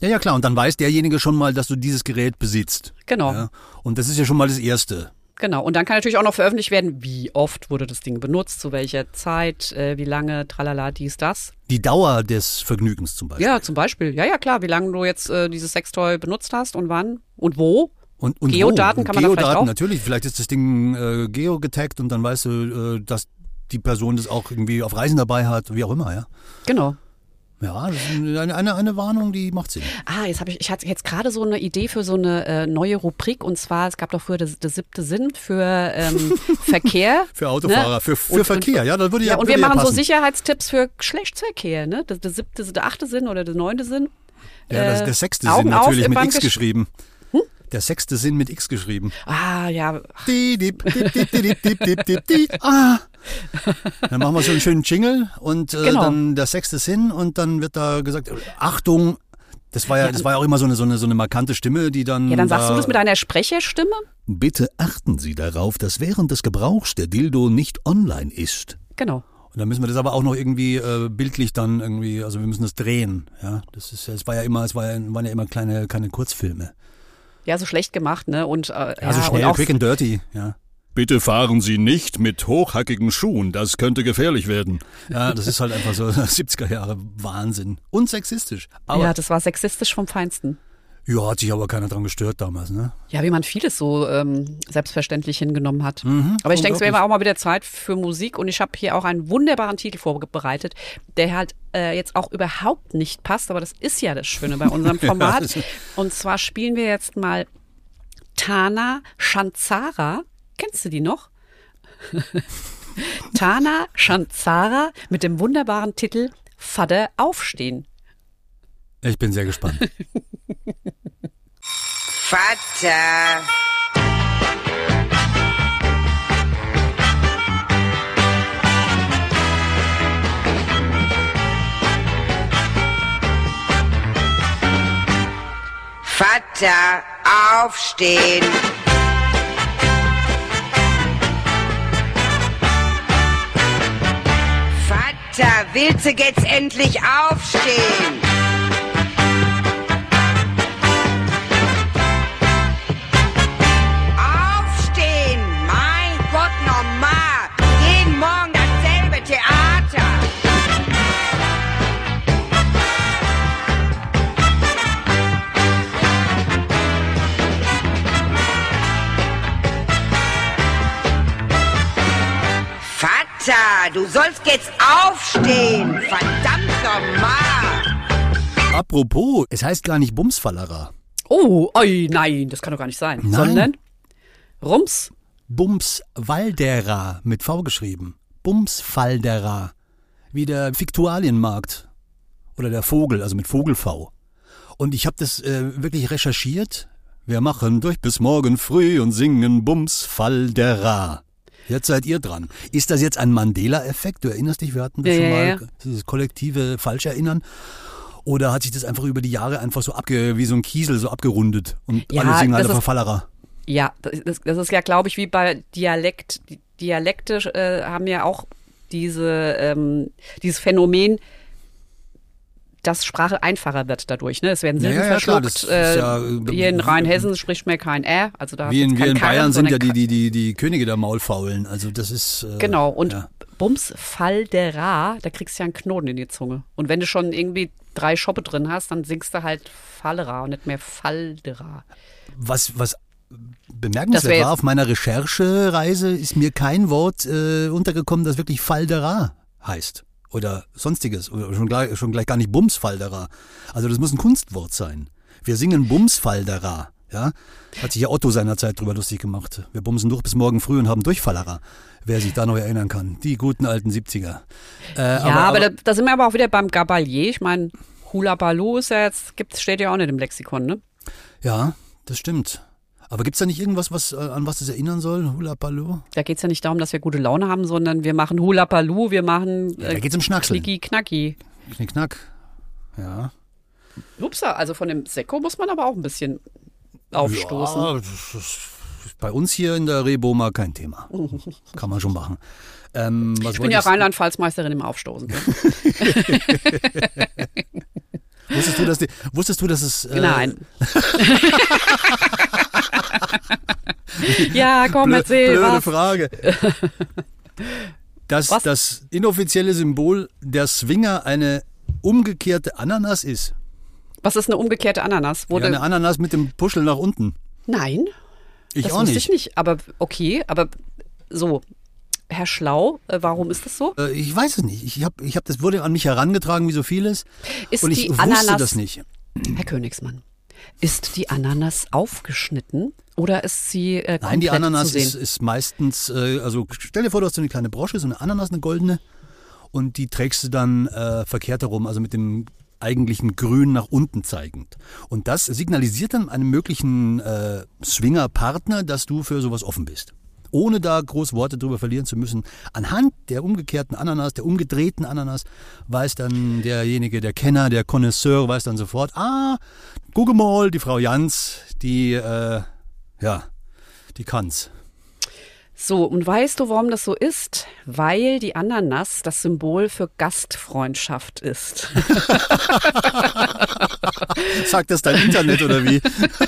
Ja, klar. Und dann weiß derjenige schon mal, dass du dieses Gerät besitzt. Genau. Ja? Und das ist ja schon mal das Erste. Genau. Und dann kann natürlich auch noch veröffentlicht werden, wie oft wurde das Ding benutzt, zu welcher Zeit, wie lange, tralala, dies, das. Die Dauer des Vergnügens zum Beispiel. Ja, zum Beispiel. Ja, klar. Wie lange du jetzt dieses Sextoy benutzt hast und wann und wo. Und Geodaten kann man da vielleicht auch? Natürlich. Vielleicht ist das Ding geogetaggt und dann weißt du, dass die Person das auch irgendwie auf Reisen dabei hat, wie auch immer, ja. Genau. Ja, das ist eine Warnung, die macht Sinn. Ich hatte jetzt gerade so eine Idee für so eine neue Rubrik, und zwar, es gab doch früher das 7. Sinn für Verkehr. Für Autofahrer, ne? für Verkehr, ja, dann würde ja. Und wir machen so Sicherheitstipps für Geschlechtsverkehr, ne? Der 7., der 8. Sinn oder der 9. Sinn. Ja, der 6. Sinn Augen natürlich auf, mit X geschrieben. Der 6. Sinn mit X geschrieben. Ja. Dann machen wir so einen schönen Jingle und genau. Dann der 6. Sinn und dann wird da gesagt, Achtung, das war ja auch immer so eine markante Stimme, die dann... Ja, dann sagst du das mit einer Sprecherstimme? Bitte achten Sie darauf, dass während des Gebrauchs der Dildo nicht online ist. Genau. Und dann müssen wir das aber auch noch irgendwie bildlich dann irgendwie, also wir müssen das drehen, ja. Waren ja immer kleine Kurzfilme. Ja, so schlecht gemacht, ne? Und also schnell, und quick and dirty, ja. Bitte fahren Sie nicht mit hochhackigen Schuhen, das könnte gefährlich werden. Ja, das ist halt einfach so 70er Jahre Wahnsinn. Und sexistisch. Aber, ja, das war sexistisch vom Feinsten. Ja, hat sich aber keiner dran gestört damals, ne? Ja, wie man vieles so selbstverständlich hingenommen hat. Aber ich denke, es wäre auch mal wieder Zeit für Musik, und ich habe hier auch einen wunderbaren Titel vorbereitet, der halt jetzt auch überhaupt nicht passt, aber das ist ja das Schöne bei unserem Format. Und zwar spielen wir jetzt mal Tana Shanzara. Kennst du die noch? Tana Shanzara mit dem wunderbaren Titel Vater aufstehen. Ich bin sehr gespannt. Vater. Vater, aufstehen. Vater, willst du jetzt endlich aufstehen? Aufstehen, mein Gott, normal. Jeden Morgen dasselbe Theater. Vater, du sollst jetzt aufstehen. Verdammt nochmal. Apropos, es heißt gar nicht Bumsfallera. Oh, oi, nein, das kann doch gar nicht sein. Nein. Sondern Rums. Bumsfaldera mit V geschrieben. Bumsfaldera. Wie der Viktualienmarkt. Oder der Vogel, also mit Vogel-V. Und ich habe das wirklich recherchiert. Wir machen durch bis morgen früh und singen Bumsfaldera. Jetzt seid ihr dran. Ist das jetzt ein Mandela-Effekt? Du erinnerst dich, wir hatten das schon mal, dieses kollektive Falscherinnern. Oder hat sich das einfach über die Jahre einfach so wie so ein Kiesel so abgerundet und alle singen alle Verfallerer? Ja, das ist ja, glaube ich, wie bei Dialekt. Die Dialekte haben ja auch dieses Phänomen, dass Sprache einfacher wird dadurch. Ne? Es werden Silben verschluckt. Hier in Rheinhessen spricht man kein R. Also da wir in Bayern sind ja die Könige der Maulfaulen. Also das ist... genau, und Bumsfaldera, da kriegst du ja einen Knoten in die Zunge. Und wenn du schon irgendwie 3 Schoppe drin hast, dann singst du halt Fallera und nicht mehr Faldera. Was bemerkenswert war, auf meiner Recherchereise ist mir kein Wort untergekommen, das wirklich Faldera heißt. Oder sonstiges. Oder schon gleich gar nicht Bumsfalderer. Also das muss ein Kunstwort sein. Wir singen Bumsfalderer. Ja? Hat sich ja Otto seinerzeit drüber lustig gemacht. Wir bumsen durch bis morgen früh und haben Durchfallerer. Wer sich da noch erinnern kann. Die guten alten 70er. Aber da sind wir aber auch wieder beim Gabalier. Ich meine, Hula Baloo steht ja auch nicht im Lexikon, ne? Ja, das stimmt. Aber gibt's da nicht irgendwas, an was das erinnern soll? Hula Baloo? Da geht's ja nicht darum, dass wir gute Laune haben, sondern wir machen Hula Baloo, wir machen da geht's um Schnackseln. Knicki Knacki. Knickknack, ja. Upsa, also von dem Sekko muss man aber auch ein bisschen aufstoßen. Ja, das ist bei uns hier in der Reboma kein Thema. Kann man schon machen. Ich bin ja Rheinland-Pfalz-Meisterin im Aufstoßen. Wusstest du, dass es... Nein. Ja, komm, erzähl blöde was. Frage. Dass Was? das inoffizielle Symbol der Swinger eine umgekehrte Ananas ist. Was ist eine umgekehrte Ananas? Ja, eine Ananas mit dem Puschel nach unten. Nein, Ich das auch wusste nicht. ich nicht. Aber okay, aber so, Herr Schlau, warum ist das so? Ich weiß es nicht. Ich hab, das wurde an mich herangetragen, wie so vieles. Ist Und ich die wusste Ananas, das nicht. Herr Königsmann, ist die Ananas aufgeschnitten oder ist sie komplett Nein, die Ananas zu sehen? ist meistens, also stell dir vor, du hast so eine kleine Brosche, so eine Ananas, eine goldene, und die trägst du dann verkehrt herum, also mit dem eigentlichen Grün nach unten zeigend. Und das signalisiert dann einem möglichen Swinger-Partner, dass du für sowas offen bist. Ohne da groß Worte drüber verlieren zu müssen. Anhand der umgekehrten Ananas, der umgedrehten Ananas, weiß dann derjenige, der Kenner, der Connoisseur, weiß dann sofort, gucke mal, die Frau Jans, die kann's. So, und weißt du, warum das so ist? Weil die Ananas das Symbol für Gastfreundschaft ist. Sagt das dein Internet oder wie?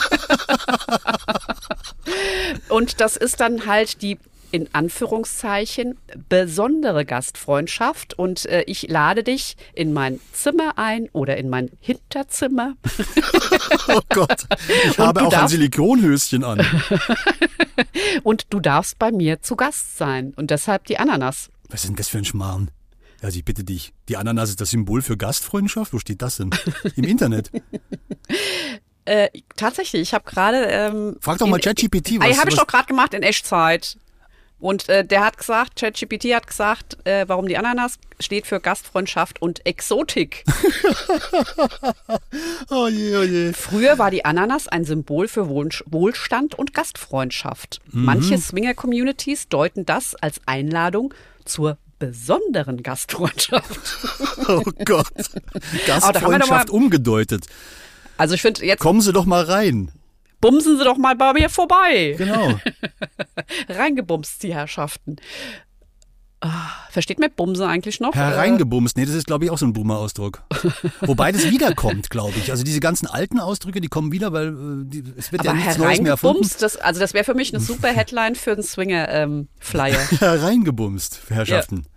Und das ist dann halt die, in Anführungszeichen, besondere Gastfreundschaft. Und ich lade dich in mein Zimmer ein oder in mein Hinterzimmer. Oh Gott, ich habe auch ein Silikonhöschen an. Und du darfst bei mir zu Gast sein. Und deshalb die Ananas. Was ist denn das für ein Schmarrn? Also ich bitte dich, die Ananas ist das Symbol für Gastfreundschaft? Wo steht das denn? Im Internet? Tatsächlich, ich habe gerade... Frag doch mal ChatGPT, was... Habe ich doch gerade gemacht in Echtzeit. Und der hat gesagt, ChatGPT hat gesagt, warum die Ananas steht für Gastfreundschaft und Exotik. Oh je, oh je. Früher war die Ananas ein Symbol für Wohlstand und Gastfreundschaft. Manche Swinger-Communities deuten das als Einladung zur besonderen Gastfreundschaft. Oh Gott, Gastfreundschaft umgedeutet. Also ich finde jetzt... Kommen Sie doch mal rein. Bumsen Sie doch mal bei mir vorbei. Genau. Reingebumst, die Herrschaften. Versteht man Bumse eigentlich noch? Hereingebumst, nee, das ist, glaube ich, auch so ein Boomer-Ausdruck. Wobei das wiederkommt, glaube ich. Also diese ganzen alten Ausdrücke, die kommen wieder, weil es wird aber ja nichts Neues mehr erfunden. Hereingebumst, das wäre für mich eine super Headline für einen Swinger-Flyer. Hereingebumst, Herrschaften.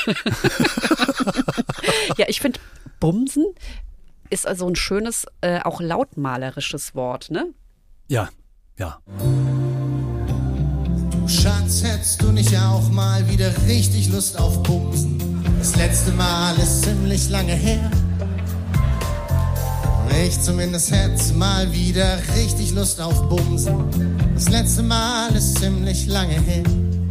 Ja, ich finde, Bumsen ist also ein schönes, auch lautmalerisches Wort, ne? Ja, ja. Du Schatz, hättest du nicht auch mal wieder richtig Lust auf Bumsen? Das letzte Mal ist ziemlich lange her. Ich zumindest hätte mal wieder richtig Lust auf Bumsen. Das letzte Mal ist ziemlich lange her.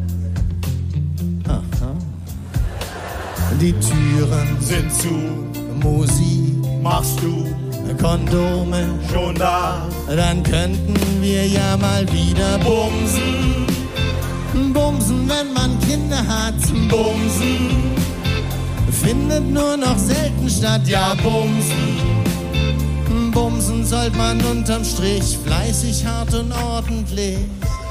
Aha. Die Türen sind zu, Musik machst du, Kondome schon da. Dann könnten wir ja mal wieder bumsen. Bumsen, wenn man Kinder hat. Bumsen findet nur noch selten statt. Ja, bumsen. Bumsen sollte man unterm Strich fleißig, hart und ordentlich.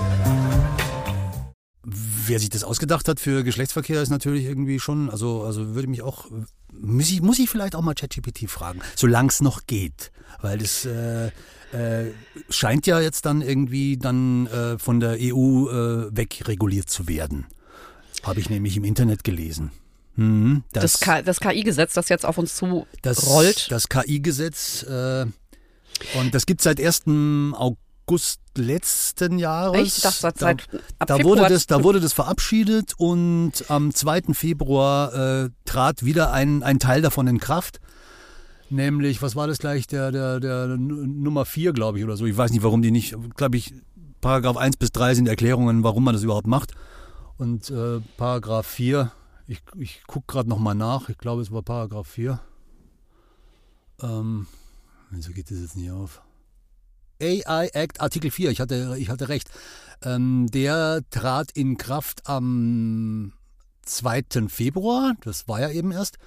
Wer sich das ausgedacht hat für Geschlechtsverkehr, ist natürlich irgendwie schon, also würde mich auch, muss ich vielleicht auch mal ChatGPT fragen, solange es noch geht, weil das scheint ja jetzt dann irgendwie von der EU wegreguliert zu werden. Habe ich nämlich im Internet gelesen. Das KI-Gesetz, das jetzt auf uns zu rollt. Das KI-Gesetz, und das gibt es seit 1. August letzten Jahres. Ich dachte, seit da wurde das verabschiedet und am 2. Februar trat wieder ein Teil davon in Kraft. Nämlich, was war das gleich, der Nummer 4, glaube ich, oder so. Ich weiß nicht, warum die nicht, glaube ich, Paragraph 1 bis 3 sind Erklärungen, warum man das überhaupt macht. Und Paragraph 4, ich gucke gerade nochmal nach, ich glaube, es war Paragraph 4. Wieso geht das jetzt nicht auf? AI Act Artikel 4, ich hatte recht. Der trat in Kraft am 2. Februar, das war ja eben erst,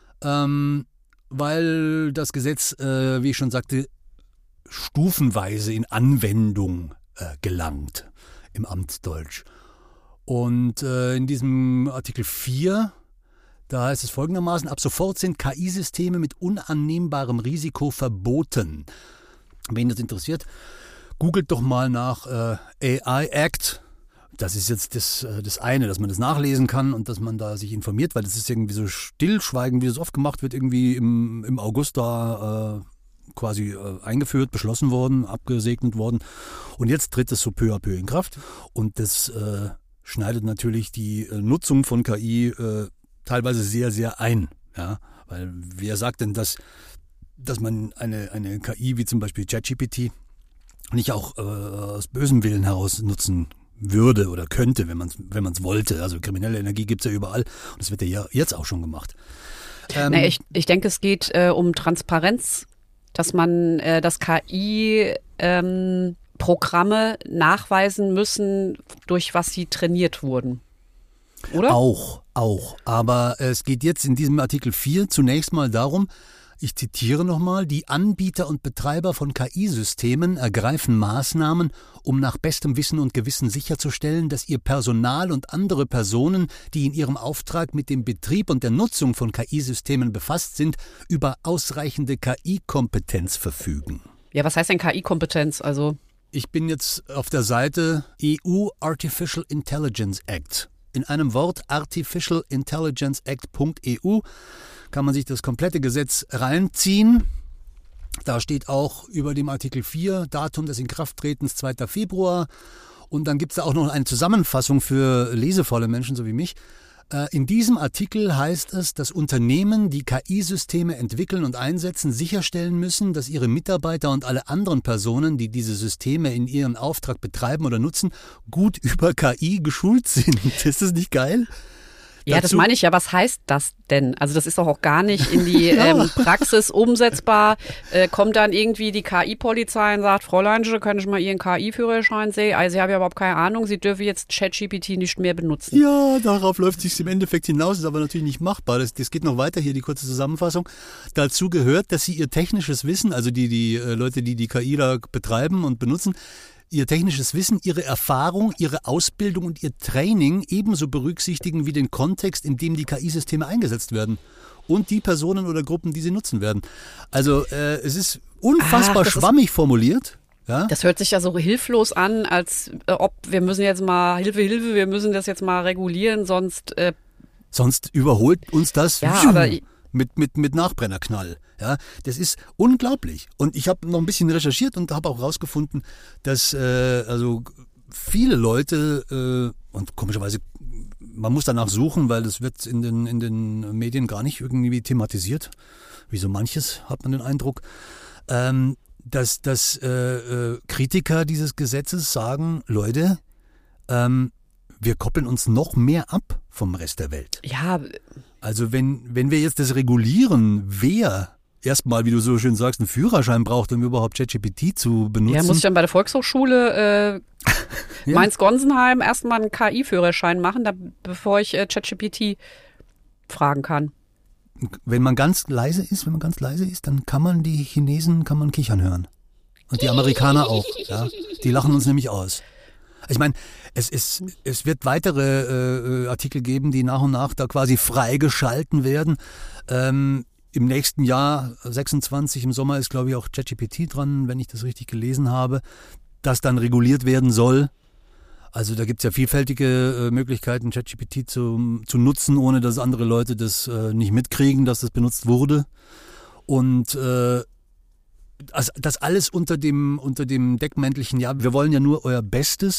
weil das Gesetz, wie ich schon sagte, stufenweise in Anwendung gelangt im Amtsdeutsch. Und in diesem Artikel 4, Da heißt es folgendermaßen: Ab sofort sind KI-Systeme mit unannehmbarem Risiko verboten. Wen das interessiert, googelt doch mal nach AI Act. Das ist jetzt das eine, dass man das nachlesen kann und dass man da sich informiert, weil das ist irgendwie so stillschweigend, wie das oft gemacht wird, irgendwie im August da quasi eingeführt, beschlossen worden, abgesegnet worden. Und jetzt tritt es so peu à peu in Kraft. Und das schneidet natürlich die Nutzung von KI teilweise sehr, sehr ein. Ja? Weil wer sagt denn, dass man eine KI wie zum Beispiel ChatGPT nicht auch aus bösem Willen heraus nutzen würde oder könnte, wenn man es wollte. Also kriminelle Energie gibt es ja überall und das wird ja jetzt auch schon gemacht. Ich denke, es geht um Transparenz, dass man das KI Programme nachweisen müssen, durch was sie trainiert wurden. Oder? Auch. Aber es geht jetzt in diesem Artikel 4 zunächst mal darum, ich zitiere nochmal: Die Anbieter und Betreiber von KI-Systemen ergreifen Maßnahmen, um nach bestem Wissen und Gewissen sicherzustellen, dass ihr Personal und andere Personen, die in ihrem Auftrag mit dem Betrieb und der Nutzung von KI-Systemen befasst sind, über ausreichende KI-Kompetenz verfügen. Ja, was heißt denn KI-Kompetenz? Also ich bin jetzt auf der Seite EU Artificial Intelligence Act. In einem Wort artificialintelligenceact.eu kann man sich das komplette Gesetz reinziehen. Da steht auch über dem Artikel 4, Datum des Inkrafttretens 2. Februar. Und dann gibt es da auch noch eine Zusammenfassung für lesevolle Menschen, so wie mich. In diesem Artikel heißt es, dass Unternehmen, die KI-Systeme entwickeln und einsetzen, sicherstellen müssen, dass ihre Mitarbeiter und alle anderen Personen, die diese Systeme in ihren Auftrag betreiben oder nutzen, gut über KI geschult sind. Ist das nicht geil? Ja, das meine ich ja. Was heißt das denn? Also das ist doch auch gar nicht in die Praxis umsetzbar. Kommt dann irgendwie die KI-Polizei und sagt, Fräulein, können Sie mal Ihren KI-Führerschein sehen? Also Sie haben ja überhaupt keine Ahnung, Sie dürfen jetzt ChatGPT nicht mehr benutzen. Ja, darauf läuft es sich im Endeffekt hinaus, ist aber natürlich nicht machbar. Das geht noch weiter, hier die kurze Zusammenfassung. Dazu gehört, dass Sie Ihr technisches Wissen, also die Leute, die KI da betreiben und benutzen, Ihr technisches Wissen, Ihre Erfahrung, Ihre Ausbildung und Ihr Training ebenso berücksichtigen wie den Kontext, in dem die KI-Systeme eingesetzt werden und die Personen oder Gruppen, die sie nutzen werden. Also es ist unfassbar schwammig formuliert. Ja? Das hört sich ja so hilflos an, als ob wir müssen jetzt mal, Hilfe, wir müssen das jetzt mal regulieren, sonst überholt uns das aber mit Nachbrennerknall. Ja, das ist unglaublich. Und ich habe noch ein bisschen recherchiert und habe auch rausgefunden, dass also viele Leute und komischerweise, man muss danach suchen, weil das wird in den Medien gar nicht irgendwie thematisiert. Wie so manches hat man den Eindruck, dass Kritiker dieses Gesetzes sagen, Leute, wir koppeln uns noch mehr ab vom Rest der Welt. Ja. Also wenn wir jetzt das regulieren, wer erstmal, wie du so schön sagst, einen Führerschein braucht, um überhaupt ChatGPT zu benutzen. Ja, muss ich dann bei der Volkshochschule Mainz-Gonsenheim erstmal einen KI-Führerschein machen, bevor ich ChatGPT fragen kann. Wenn man ganz leise ist, dann kann man die Chinesen kichern hören. Und die Amerikaner auch. Ja? Die lachen uns nämlich aus. Ich meine, es wird weitere Artikel geben, die nach und nach da quasi freigeschalten werden. Im nächsten Jahr, 26 im Sommer, ist glaube ich auch ChatGPT dran, wenn ich das richtig gelesen habe, das dann reguliert werden soll. Also da gibt es ja vielfältige Möglichkeiten, ChatGPT zu nutzen, ohne dass andere Leute das nicht mitkriegen, dass das benutzt wurde. Und also das alles unter dem Deckmäntelchen, ja, wir wollen ja nur euer Bestes.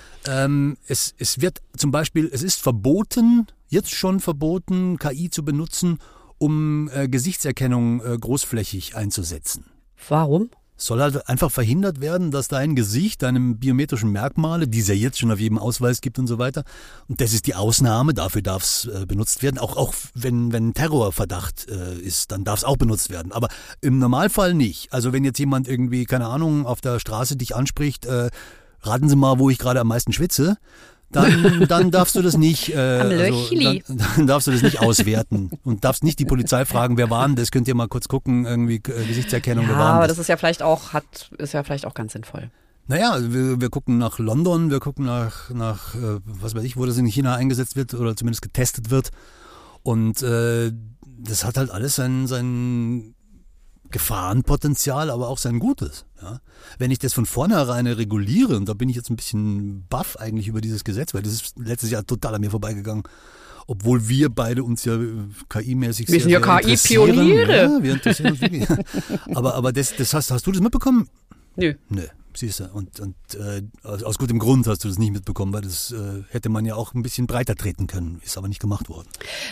Es wird zum Beispiel, es ist verboten, jetzt schon verboten, KI zu benutzen, um Gesichtserkennung großflächig einzusetzen. Warum? Es soll halt einfach verhindert werden, dass dein Gesicht, deine biometrischen Merkmale, die es ja jetzt schon auf jedem Ausweis gibt und so weiter, und das ist die Ausnahme, dafür darf es benutzt werden, auch wenn Terrorverdacht ist, dann darf es auch benutzt werden, aber im Normalfall nicht. Also wenn jetzt jemand irgendwie, keine Ahnung, auf der Straße dich anspricht, raten Sie mal, wo ich gerade am meisten schwitze, dann darfst du das nicht, dann darfst du das nicht auswerten und darfst nicht die Polizei fragen, wer war denn das? Könnt ihr mal kurz gucken, irgendwie Gesichtserkennung, wer war denn aber das? das ist ja vielleicht auch ganz sinnvoll. Naja, wir gucken nach London, wir gucken nach was weiß ich, wo das in China eingesetzt wird oder zumindest getestet wird. Und das hat halt alles sein Gefahrenpotenzial, aber auch sein Gutes. Ja? Wenn ich das von vornherein reguliere, und da bin ich jetzt ein bisschen baff eigentlich über dieses Gesetz, weil das ist letztes Jahr total an mir vorbeigegangen, obwohl wir beide uns ja KI-mäßig wir sind ja KI-Pioniere. Ja, wir interessieren uns wirklich. Aber das hast du das mitbekommen? Nö. Siehst du. Und aus gutem Grund hast du das nicht mitbekommen, weil das hätte man ja auch ein bisschen breiter treten können. Ist aber nicht gemacht worden.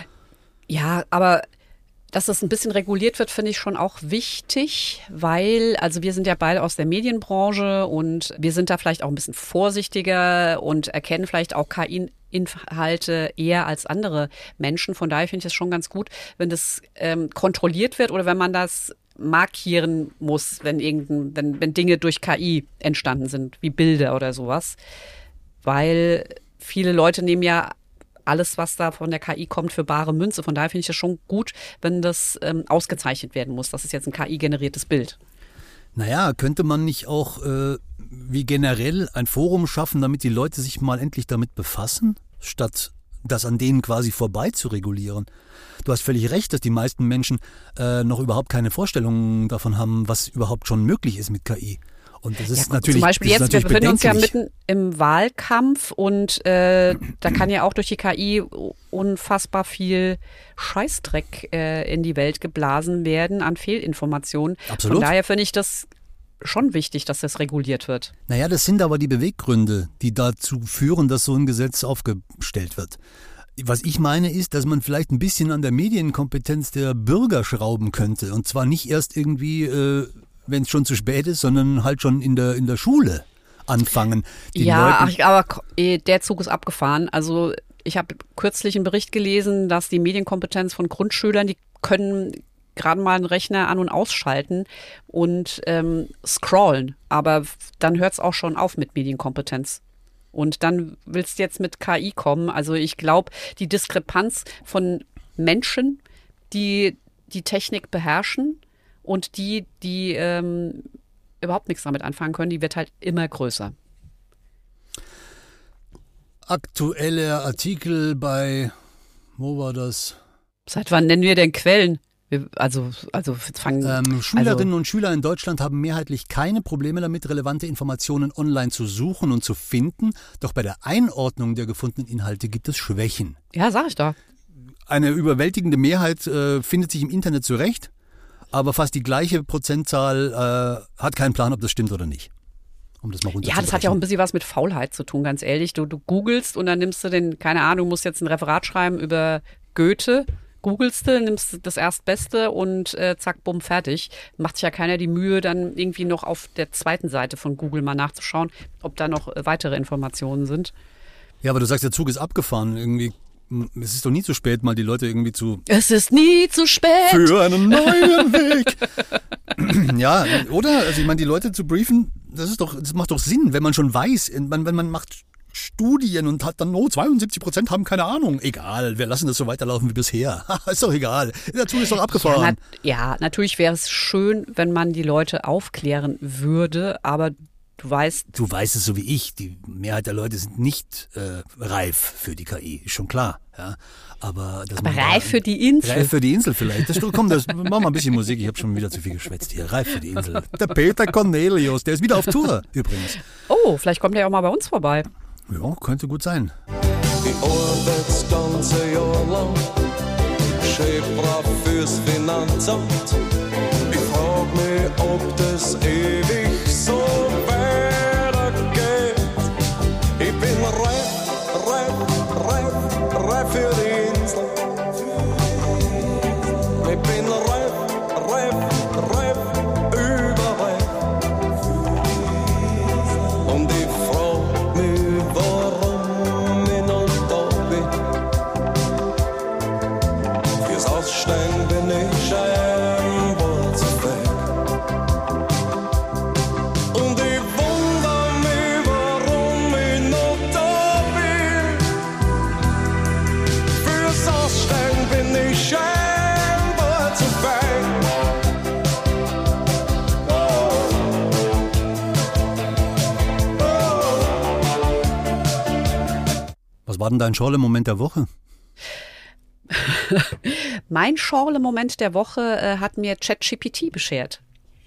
Ja, aber dass das ein bisschen reguliert wird, finde ich schon auch wichtig, weil, also wir sind ja beide aus der Medienbranche und wir sind da vielleicht auch ein bisschen vorsichtiger und erkennen vielleicht auch KI-Inhalte eher als andere Menschen. Von daher finde ich das schon ganz gut, wenn das kontrolliert wird oder wenn man das markieren muss, wenn Dinge durch KI entstanden sind, wie Bilder oder sowas. Weil viele Leute nehmen ja alles, was da von der KI kommt, für bare Münze. Von daher finde ich das schon gut, wenn das ausgezeichnet werden muss. Das ist jetzt ein KI-generiertes Bild. Naja, könnte man nicht auch wie generell ein Forum schaffen, damit die Leute sich mal endlich damit befassen, statt das an denen quasi vorbei zu regulieren? Du hast völlig recht, dass die meisten Menschen noch überhaupt keine Vorstellung davon haben, was überhaupt schon möglich ist mit KI. Und das ist natürlich, zum Beispiel jetzt, wir befinden uns ja mitten im Wahlkampf und da kann ja auch durch die KI unfassbar viel Scheißdreck in die Welt geblasen werden an Fehlinformationen. Absolut. Von daher finde ich das schon wichtig, dass das reguliert wird. Naja, das sind aber die Beweggründe, die dazu führen, dass so ein Gesetz aufgestellt wird. Was ich meine ist, dass man vielleicht ein bisschen an der Medienkompetenz der Bürger schrauben könnte. Und zwar nicht erst irgendwie wenn es schon zu spät ist, sondern halt schon in der Schule anfangen. Aber der Zug ist abgefahren. Also ich habe kürzlich einen Bericht gelesen, dass die Medienkompetenz von Grundschülern, die können gerade mal einen Rechner an- und ausschalten und scrollen. Aber dann hört es auch schon auf mit Medienkompetenz. Und dann willst du jetzt mit KI kommen. Also ich glaube, die Diskrepanz von Menschen, die die Technik beherrschen, und die überhaupt nichts damit anfangen können, die wird halt immer größer. Aktuelle Artikel wo war das? Seit wann nennen wir denn Quellen? Schülerinnen und Schüler in Deutschland haben mehrheitlich keine Probleme damit, relevante Informationen online zu suchen und zu finden. Doch bei der Einordnung der gefundenen Inhalte gibt es Schwächen. Ja, sag ich doch. Eine überwältigende Mehrheit findet sich im Internet zurecht. Aber fast die gleiche Prozentzahl hat keinen Plan, ob das stimmt oder nicht. Um das mal runterzubrechen. Ja, das hat ja auch ein bisschen was mit Faulheit zu tun, ganz ehrlich. Du googelst und dann nimmst du keine Ahnung, musst jetzt ein Referat schreiben über Goethe, googelst du, nimmst das Erstbeste und zack, bumm, fertig. Macht sich ja keiner die Mühe, dann irgendwie noch auf der zweiten Seite von Google mal nachzuschauen, ob da noch weitere Informationen sind. Ja, aber du sagst, der Zug ist abgefahren. Irgendwie, es ist doch nie zu spät, mal die Leute irgendwie zu... Es ist nie zu spät! Für einen neuen Weg! Ja, oder? Also ich meine, die Leute zu briefen, das macht doch Sinn, wenn man schon weiß, wenn man macht Studien und hat dann, 72% haben keine Ahnung. Egal, wir lassen das so weiterlaufen wie bisher. Ist doch egal. Der Zug ist doch abgefahren. Ja, natürlich wäre es schön, wenn man die Leute aufklären würde, aber du weißt es so wie ich. Die Mehrheit der Leute sind nicht reif für die KI, ist schon klar. Ja. Aber reif für die Insel? Reif für die Insel vielleicht. Machen wir ein bisschen Musik. Ich habe schon wieder zu viel geschwätzt hier. Reif für die Insel. Der Peter Cornelius, der ist wieder auf Tour übrigens. Oh, vielleicht kommt er auch mal bei uns vorbei. Ja, könnte gut sein. Die Arbeit ganze Jahr lang, Chef brav fürs Finanzamt. Ich frag mich, ob das ewig so weitergeht. Ich bin reif für die Insel. Ich bin reif überreif. Und ich frag mich, warum ich noch da bin. Fürs Aussteigen bin ich scheinbar zu fähig. Und ich wundere mich, warum ich noch da bin. Fürs Aussteigen bin ich scheinbar zu fähig. Was war denn dein Schorle-Moment der Woche? Mein Schorle-Moment der Woche hat mir ChatGPT beschert.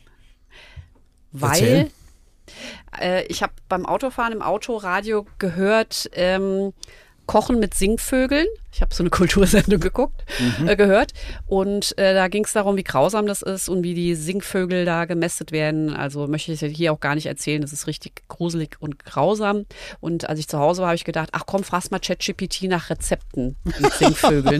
Weil ich habe beim Autofahren im Autoradio gehört, Kochen mit Singvögeln. Ich habe so eine Kultursendung gehört. Und da ging es darum, wie grausam das ist und wie die Singvögel da gemästet werden. Also möchte ich hier auch gar nicht erzählen. Das ist richtig gruselig und grausam. Und als ich zu Hause war, habe ich gedacht, ach komm, fragst mal ChatGPT nach Rezepten mit Singvögeln.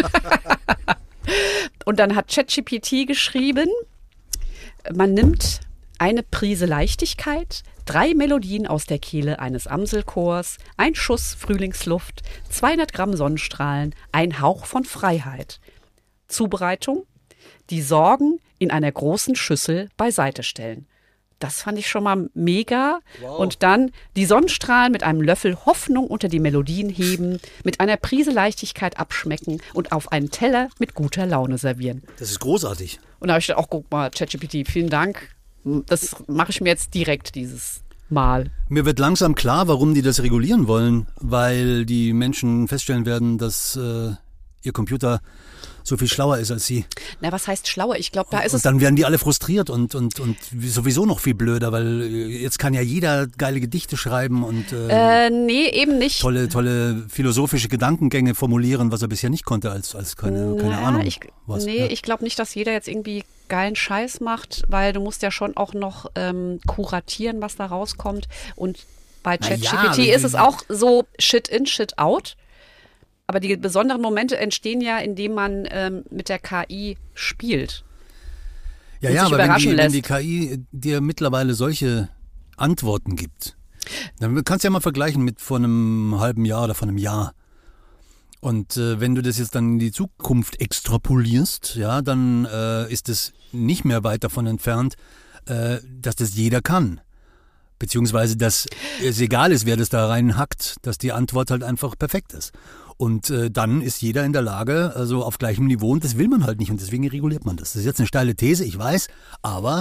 Und dann hat ChatGPT geschrieben, man nimmt eine Prise Leichtigkeit, 3 Melodien aus der Kehle eines Amselchors, ein Schuss Frühlingsluft, 200 Gramm Sonnenstrahlen, ein Hauch von Freiheit. Zubereitung: die Sorgen in einer großen Schüssel beiseite stellen. Das fand ich schon mal mega. Wow. Und dann die Sonnenstrahlen mit einem Löffel Hoffnung unter die Melodien heben, mit einer Prise Leichtigkeit abschmecken und auf einen Teller mit guter Laune servieren. Das ist großartig. Und da habe ich gedacht, auch guck mal, ChatGPT, vielen Dank. Das mache ich mir jetzt direkt dieses Mal. Mir wird langsam klar, warum die das regulieren wollen, weil die Menschen feststellen werden, dass ihr Computer so viel schlauer ist als sie. Na, was heißt schlauer? Ich glaube, da ist es... Und dann werden die alle frustriert und sowieso noch viel blöder, weil jetzt kann ja jeder geile Gedichte schreiben und nee, eben nicht. Tolle philosophische Gedankengänge formulieren, was er bisher nicht konnte als keine Ahnung. Ich glaube nicht, dass jeder jetzt irgendwie geilen Scheiß macht, weil du musst ja schon auch noch kuratieren, was da rauskommt. Und bei ChatGPT ist es auch so Shit in, Shit out. Aber die besonderen Momente entstehen ja, indem man mit der KI spielt. Ja, aber wenn die KI dir mittlerweile solche Antworten gibt, dann kannst du ja mal vergleichen mit vor einem halben Jahr oder vor einem Jahr. Und wenn du das jetzt dann in die Zukunft extrapolierst, ja, dann ist es nicht mehr weit davon entfernt, dass das jeder kann. Beziehungsweise, dass es egal ist, wer das da reinhackt, dass die Antwort halt einfach perfekt ist. Und dann ist jeder in der Lage, also auf gleichem Niveau, und das will man halt nicht und deswegen reguliert man das. Das ist jetzt eine steile These, ich weiß, aber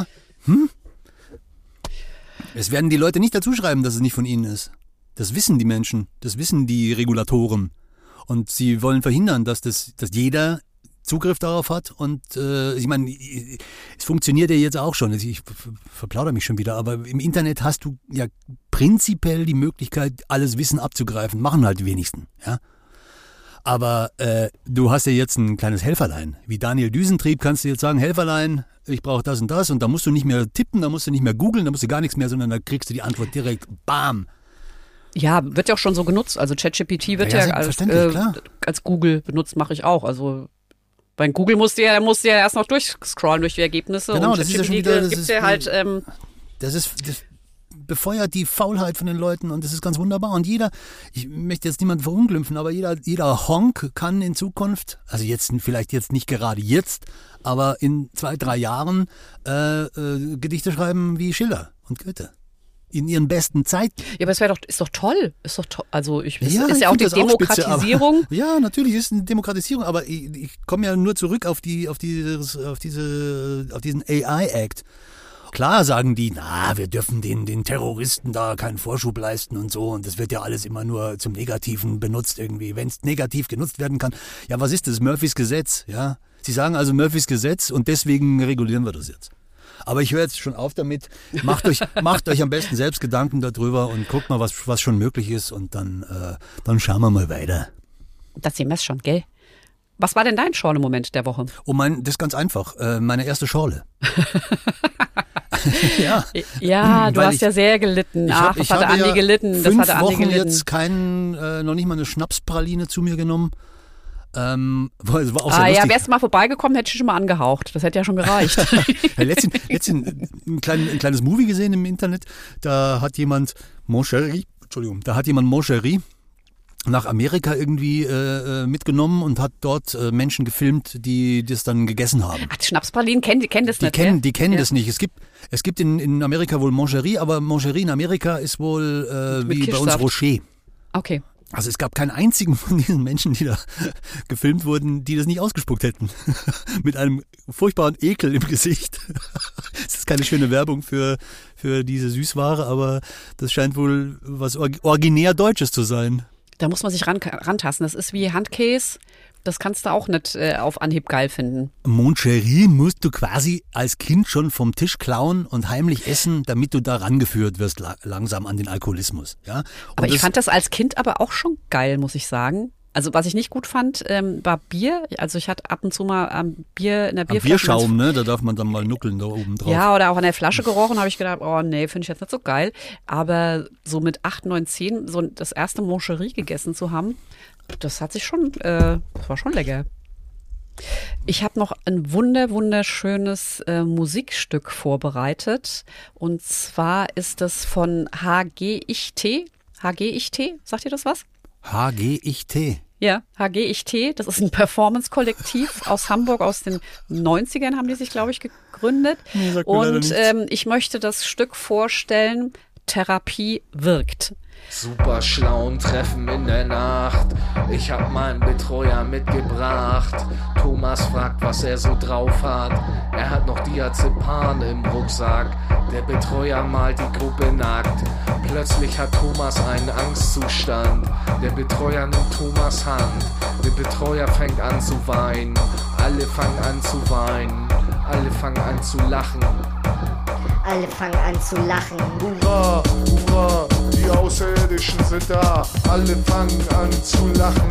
es werden die Leute nicht dazu schreiben, dass es nicht von ihnen ist. Das wissen die Menschen, das wissen die Regulatoren. Und sie wollen verhindern, dass jeder Zugriff darauf hat. Und ich meine, es funktioniert ja jetzt auch schon. Ich verplaudere mich schon wieder, aber im Internet hast du ja prinzipiell die Möglichkeit, alles Wissen abzugreifen. Machen halt die wenigsten, ja. Aber du hast ja jetzt ein kleines Helferlein. Wie Daniel Düsentrieb kannst du jetzt sagen, Helferlein, ich brauche das und das. Und da musst du nicht mehr tippen, da musst du nicht mehr googeln, da musst du gar nichts mehr, sondern da kriegst du die Antwort direkt, bam. Ja, wird ja auch schon so genutzt. Also ChatGPT wird ja als Google benutzt, mache ich auch. Also bei Google musst du ja erst noch durchscrollen durch die Ergebnisse. Genau, und das ist ja schon wieder, das befeuert die Faulheit von den Leuten und das ist ganz wunderbar. Und ich möchte jetzt niemanden verunglimpfen, aber jeder Honk kann in Zukunft, also vielleicht nicht gerade jetzt, aber in 2-3 Jahren Gedichte schreiben wie Schiller und Goethe. In ihren besten Zeiten. Ja, aber ist doch toll. Also ist ja auch die Demokratisierung. Aber, ja, natürlich ist es eine Demokratisierung, aber ich komme ja nur zurück auf diesen AI-Act. Klar sagen die, wir dürfen den Terroristen da keinen Vorschub leisten und so und das wird ja alles immer nur zum Negativen benutzt irgendwie, wenn es negativ genutzt werden kann. Ja, was ist das? Murphys Gesetz, ja? Sie sagen also Murphys Gesetz und deswegen regulieren wir das jetzt. Aber ich höre jetzt schon auf damit. Macht euch am besten selbst Gedanken darüber und guckt mal, was schon möglich ist und dann schauen wir mal weiter. Das sehen wir es schon, gell? Was war denn dein Schorle-Moment der Woche? Das ist ganz einfach. Meine erste Schorle. Ja, du hast ja sehr gelitten. Was hat Andi gelitten? 5 Wochen jetzt noch nicht mal eine Schnapspraline zu mir genommen. War auch sehr lustig. Wärst du mal vorbeigekommen, hätte ich schon mal angehaucht. Das hätte ja schon gereicht. Letztens ein kleines Movie gesehen im Internet. Da hat jemand Mon Chéri nach Amerika irgendwie mitgenommen und hat dort Menschen gefilmt, die das dann gegessen haben. Ach, die Schnapspralinen kennen das nicht. Die kennen das nicht. Es gibt in Amerika wohl Mon Chéri, aber Mon Chéri in Amerika ist wohl wie bei uns Rocher. Okay. Also es gab keinen einzigen von diesen Menschen, die da gefilmt wurden, die das nicht ausgespuckt hätten. Mit einem furchtbaren Ekel im Gesicht. Das ist keine schöne Werbung für diese Süßware, aber das scheint wohl was originär Deutsches zu sein. Da muss man sich rantasten. Das ist wie Handkäse. Das kannst du auch nicht auf Anhieb geil finden. Mon Chéri musst du quasi als Kind schon vom Tisch klauen und heimlich essen, damit du da rangeführt wirst langsam an den Alkoholismus. Ja? Aber ich fand das als Kind aber auch schon geil, muss ich sagen. Also was ich nicht gut fand, war Bier. Also ich hatte ab und zu mal Bier in der Bierflasche. Bierschaum, ne? Da darf man dann mal nuckeln da oben drauf. Ja, oder auch an der Flasche gerochen, habe ich gedacht, oh nee, finde ich jetzt nicht so geil. Aber so mit 8, 9, 10 so das erste Mon Chéri gegessen zu haben, das hat sich schon, das war schon lecker. Ich habe noch ein wunderschönes Musikstück vorbereitet. Und zwar ist das von HGIT. HGIT, sagt ihr das was? HGIT. Ja, HGIT, das ist ein Performance-Kollektiv aus Hamburg, aus den 90ern haben die sich, glaube ich, gegründet. Nee, und ich möchte das Stück vorstellen, Therapie wirkt. Super schlauen Treffen in der Nacht. Ich hab meinen Betreuer mitgebracht. Thomas fragt, was er so drauf hat. Er hat noch Diazepam im Rucksack. Der Betreuer malt die Gruppe nackt. Plötzlich hat Thomas einen Angstzustand. Der Betreuer nimmt Thomas Hand. Der Betreuer fängt an zu weinen. Alle fangen an zu weinen. Alle fangen an zu lachen. Alle fangen an zu lachen. Hurra, hurra, die Außerirdischen sind da. Alle fangen an zu lachen.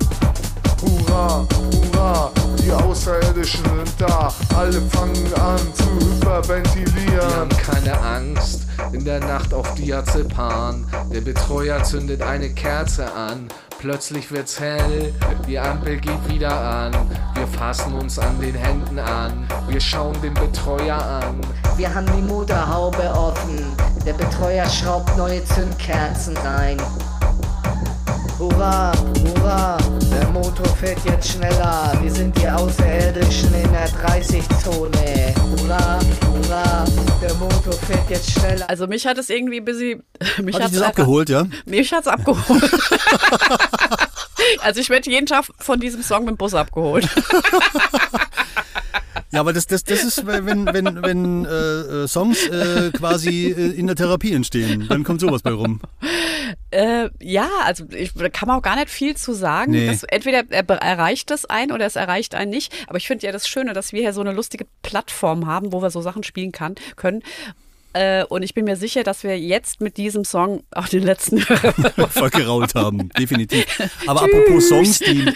Hurra, hurra, die Außerirdischen sind da. Alle fangen an zu hyperventilieren. Wir haben keine Angst in der Nacht auf Diazepam. Der Betreuer zündet eine Kerze an. Plötzlich wird's hell, die Ampel geht wieder an. Wir fassen uns an den Händen an, wir schauen den Betreuer an. Wir haben die Motorhaube offen, der Betreuer schraubt neue Zündkerzen rein. Hurra, hurra, der Motor fährt jetzt schneller. Wir sind die Außerirdischen in der 30-Zone. Hurra, hurra, der Motor fährt jetzt schneller. Also mich hat es irgendwie ein bisschen... Hat dich das abgeholt, ja? Mich hat es abgeholt. Also ich werde jeden Tag von diesem Song mit dem Bus abgeholt. Ja, aber das ist, wenn Songs quasi in der Therapie entstehen, dann kommt sowas bei rum. Ja, also da kann man auch gar nicht viel zu sagen. Nee. Entweder erreicht es einen oder es erreicht einen nicht. Aber ich finde ja das Schöne, dass wir hier so eine lustige Plattform haben, wo wir so Sachen spielen können. Und ich bin mir sicher, dass wir jetzt mit diesem Song auch den letzten vergerault haben, definitiv. Aber apropos Songs, die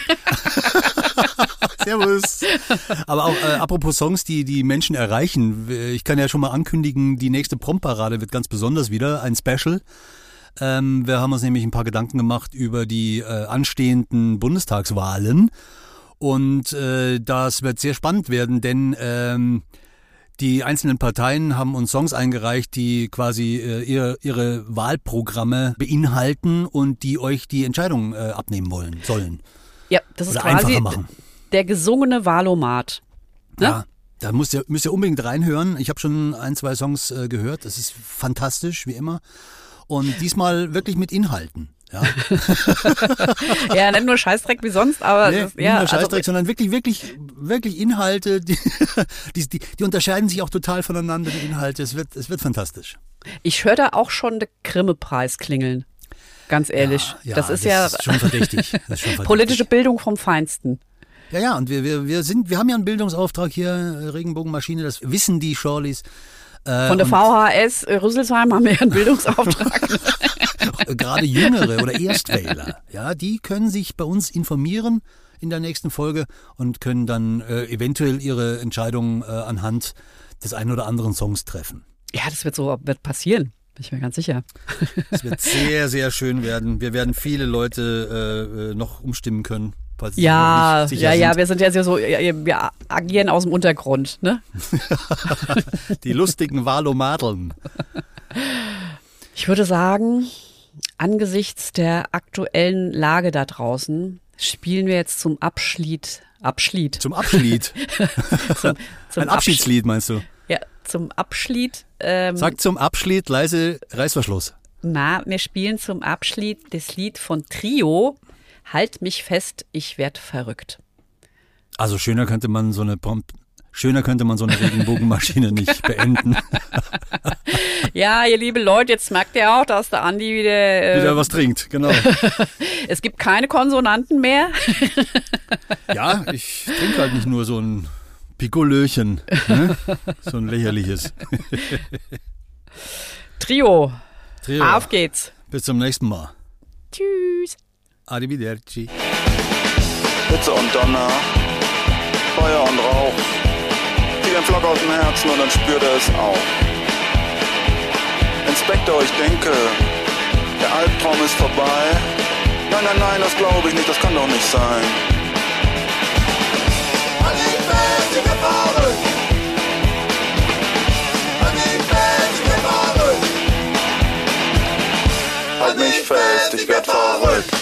Servus. Aber auch apropos Songs, die Menschen erreichen. Ich kann ja schon mal ankündigen, die nächste Promptparade wird ganz besonders wieder ein Special. Wir haben uns nämlich ein paar Gedanken gemacht über die anstehenden Bundestagswahlen. Und das wird sehr spannend werden, denn die einzelnen Parteien haben uns Songs eingereicht, die quasi ihre Wahlprogramme beinhalten und die euch die Entscheidung abnehmen sollen. Ja, das ist oder quasi einfacher machen. Der gesungene Wahlomat. Ne? Ja, da müsst ihr unbedingt reinhören. Ich habe schon 1, 2 Songs gehört. Das ist fantastisch, wie immer. Und diesmal wirklich mit Inhalten. Ja, ja, nicht nur Scheißdreck wie sonst, aber nicht nur Scheißdreck, sondern wirklich Inhalte, die unterscheiden sich auch total voneinander, die Inhalte. Es wird fantastisch. Ich höre da auch schon den Grimme-Preis klingeln. Ganz ehrlich. Ja, das ist schon verdächtig. Politische Bildung vom Feinsten. Ja, und wir haben ja einen Bildungsauftrag hier, Regenbogenmaschine, das wissen die Shorleys. Von der VHS Rüsselsheim haben wir ja einen Bildungsauftrag. Gerade Jüngere oder Erstwähler, ja, die können sich bei uns informieren in der nächsten Folge und können dann eventuell ihre Entscheidungen anhand des einen oder anderen Songs treffen. Ja, das wird passieren. Bin ich mir ganz sicher. Es wird sehr, sehr schön werden. Wir werden viele Leute noch umstimmen können. Ja, wir sind ja so, wir agieren aus dem Untergrund, ne? Die lustigen Wahlomadeln. Ich würde sagen, angesichts der aktuellen Lage da draußen spielen wir jetzt zum Abschied. Zum Abschied? Ein Abschiedslied meinst du? Ja, zum Abschied. Sag zum Abschied leise Reißverschluss. Wir spielen zum Abschied das Lied von Trio. Halt mich fest, ich werd verrückt. Also schöner könnte man so eine Schöner könnte man so eine Regenbogenmaschine nicht beenden. Ja, ihr liebe Leute, jetzt merkt ihr auch, dass der Andi wieder was trinkt, genau. Es gibt keine Konsonanten mehr. Ja, ich trinke halt nicht nur so ein Pikolöchen, ne? So ein lächerliches. Trio. Auf geht's. Bis zum nächsten Mal. Tschüss. Arrivederci. Hitze und Donner, Feuer und Rauch, zieht den Flock aus dem Herzen und dann spürt er es auch. Inspektor, ich denke, der Albtraum ist vorbei. Nein, nein, nein, das glaube ich nicht, das kann doch nicht sein. An die Fans, ich werd verrückt. An die Fans, ich werd verrückt. Halt mich fest, ich werd verrückt.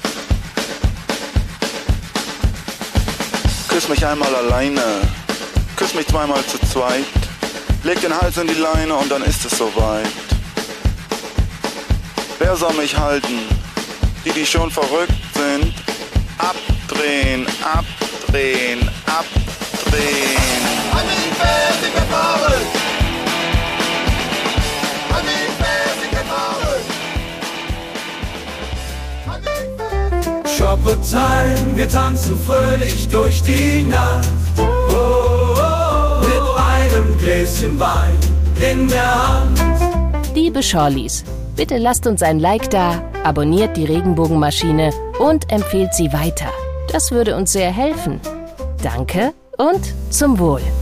Küss mich einmal alleine, küss mich zweimal zu zweit, leg den Hals in die Leine und dann ist es soweit. Wer soll mich halten? Die schon verrückt sind? Abdrehen, abdrehen, abdrehen. An die Fans, ich werd verrückt. An die Fans, ich werd verrückt. Shoppe Time, wir tanzen fröhlich durch die Nacht. Oh, oh, oh, mit einem Gläschen Wein in der Hand. Liebe Shorlies, bitte lasst uns ein Like da, abonniert die Regenbogenmaschine und empfehlt sie weiter. Das würde uns sehr helfen. Danke und zum Wohl.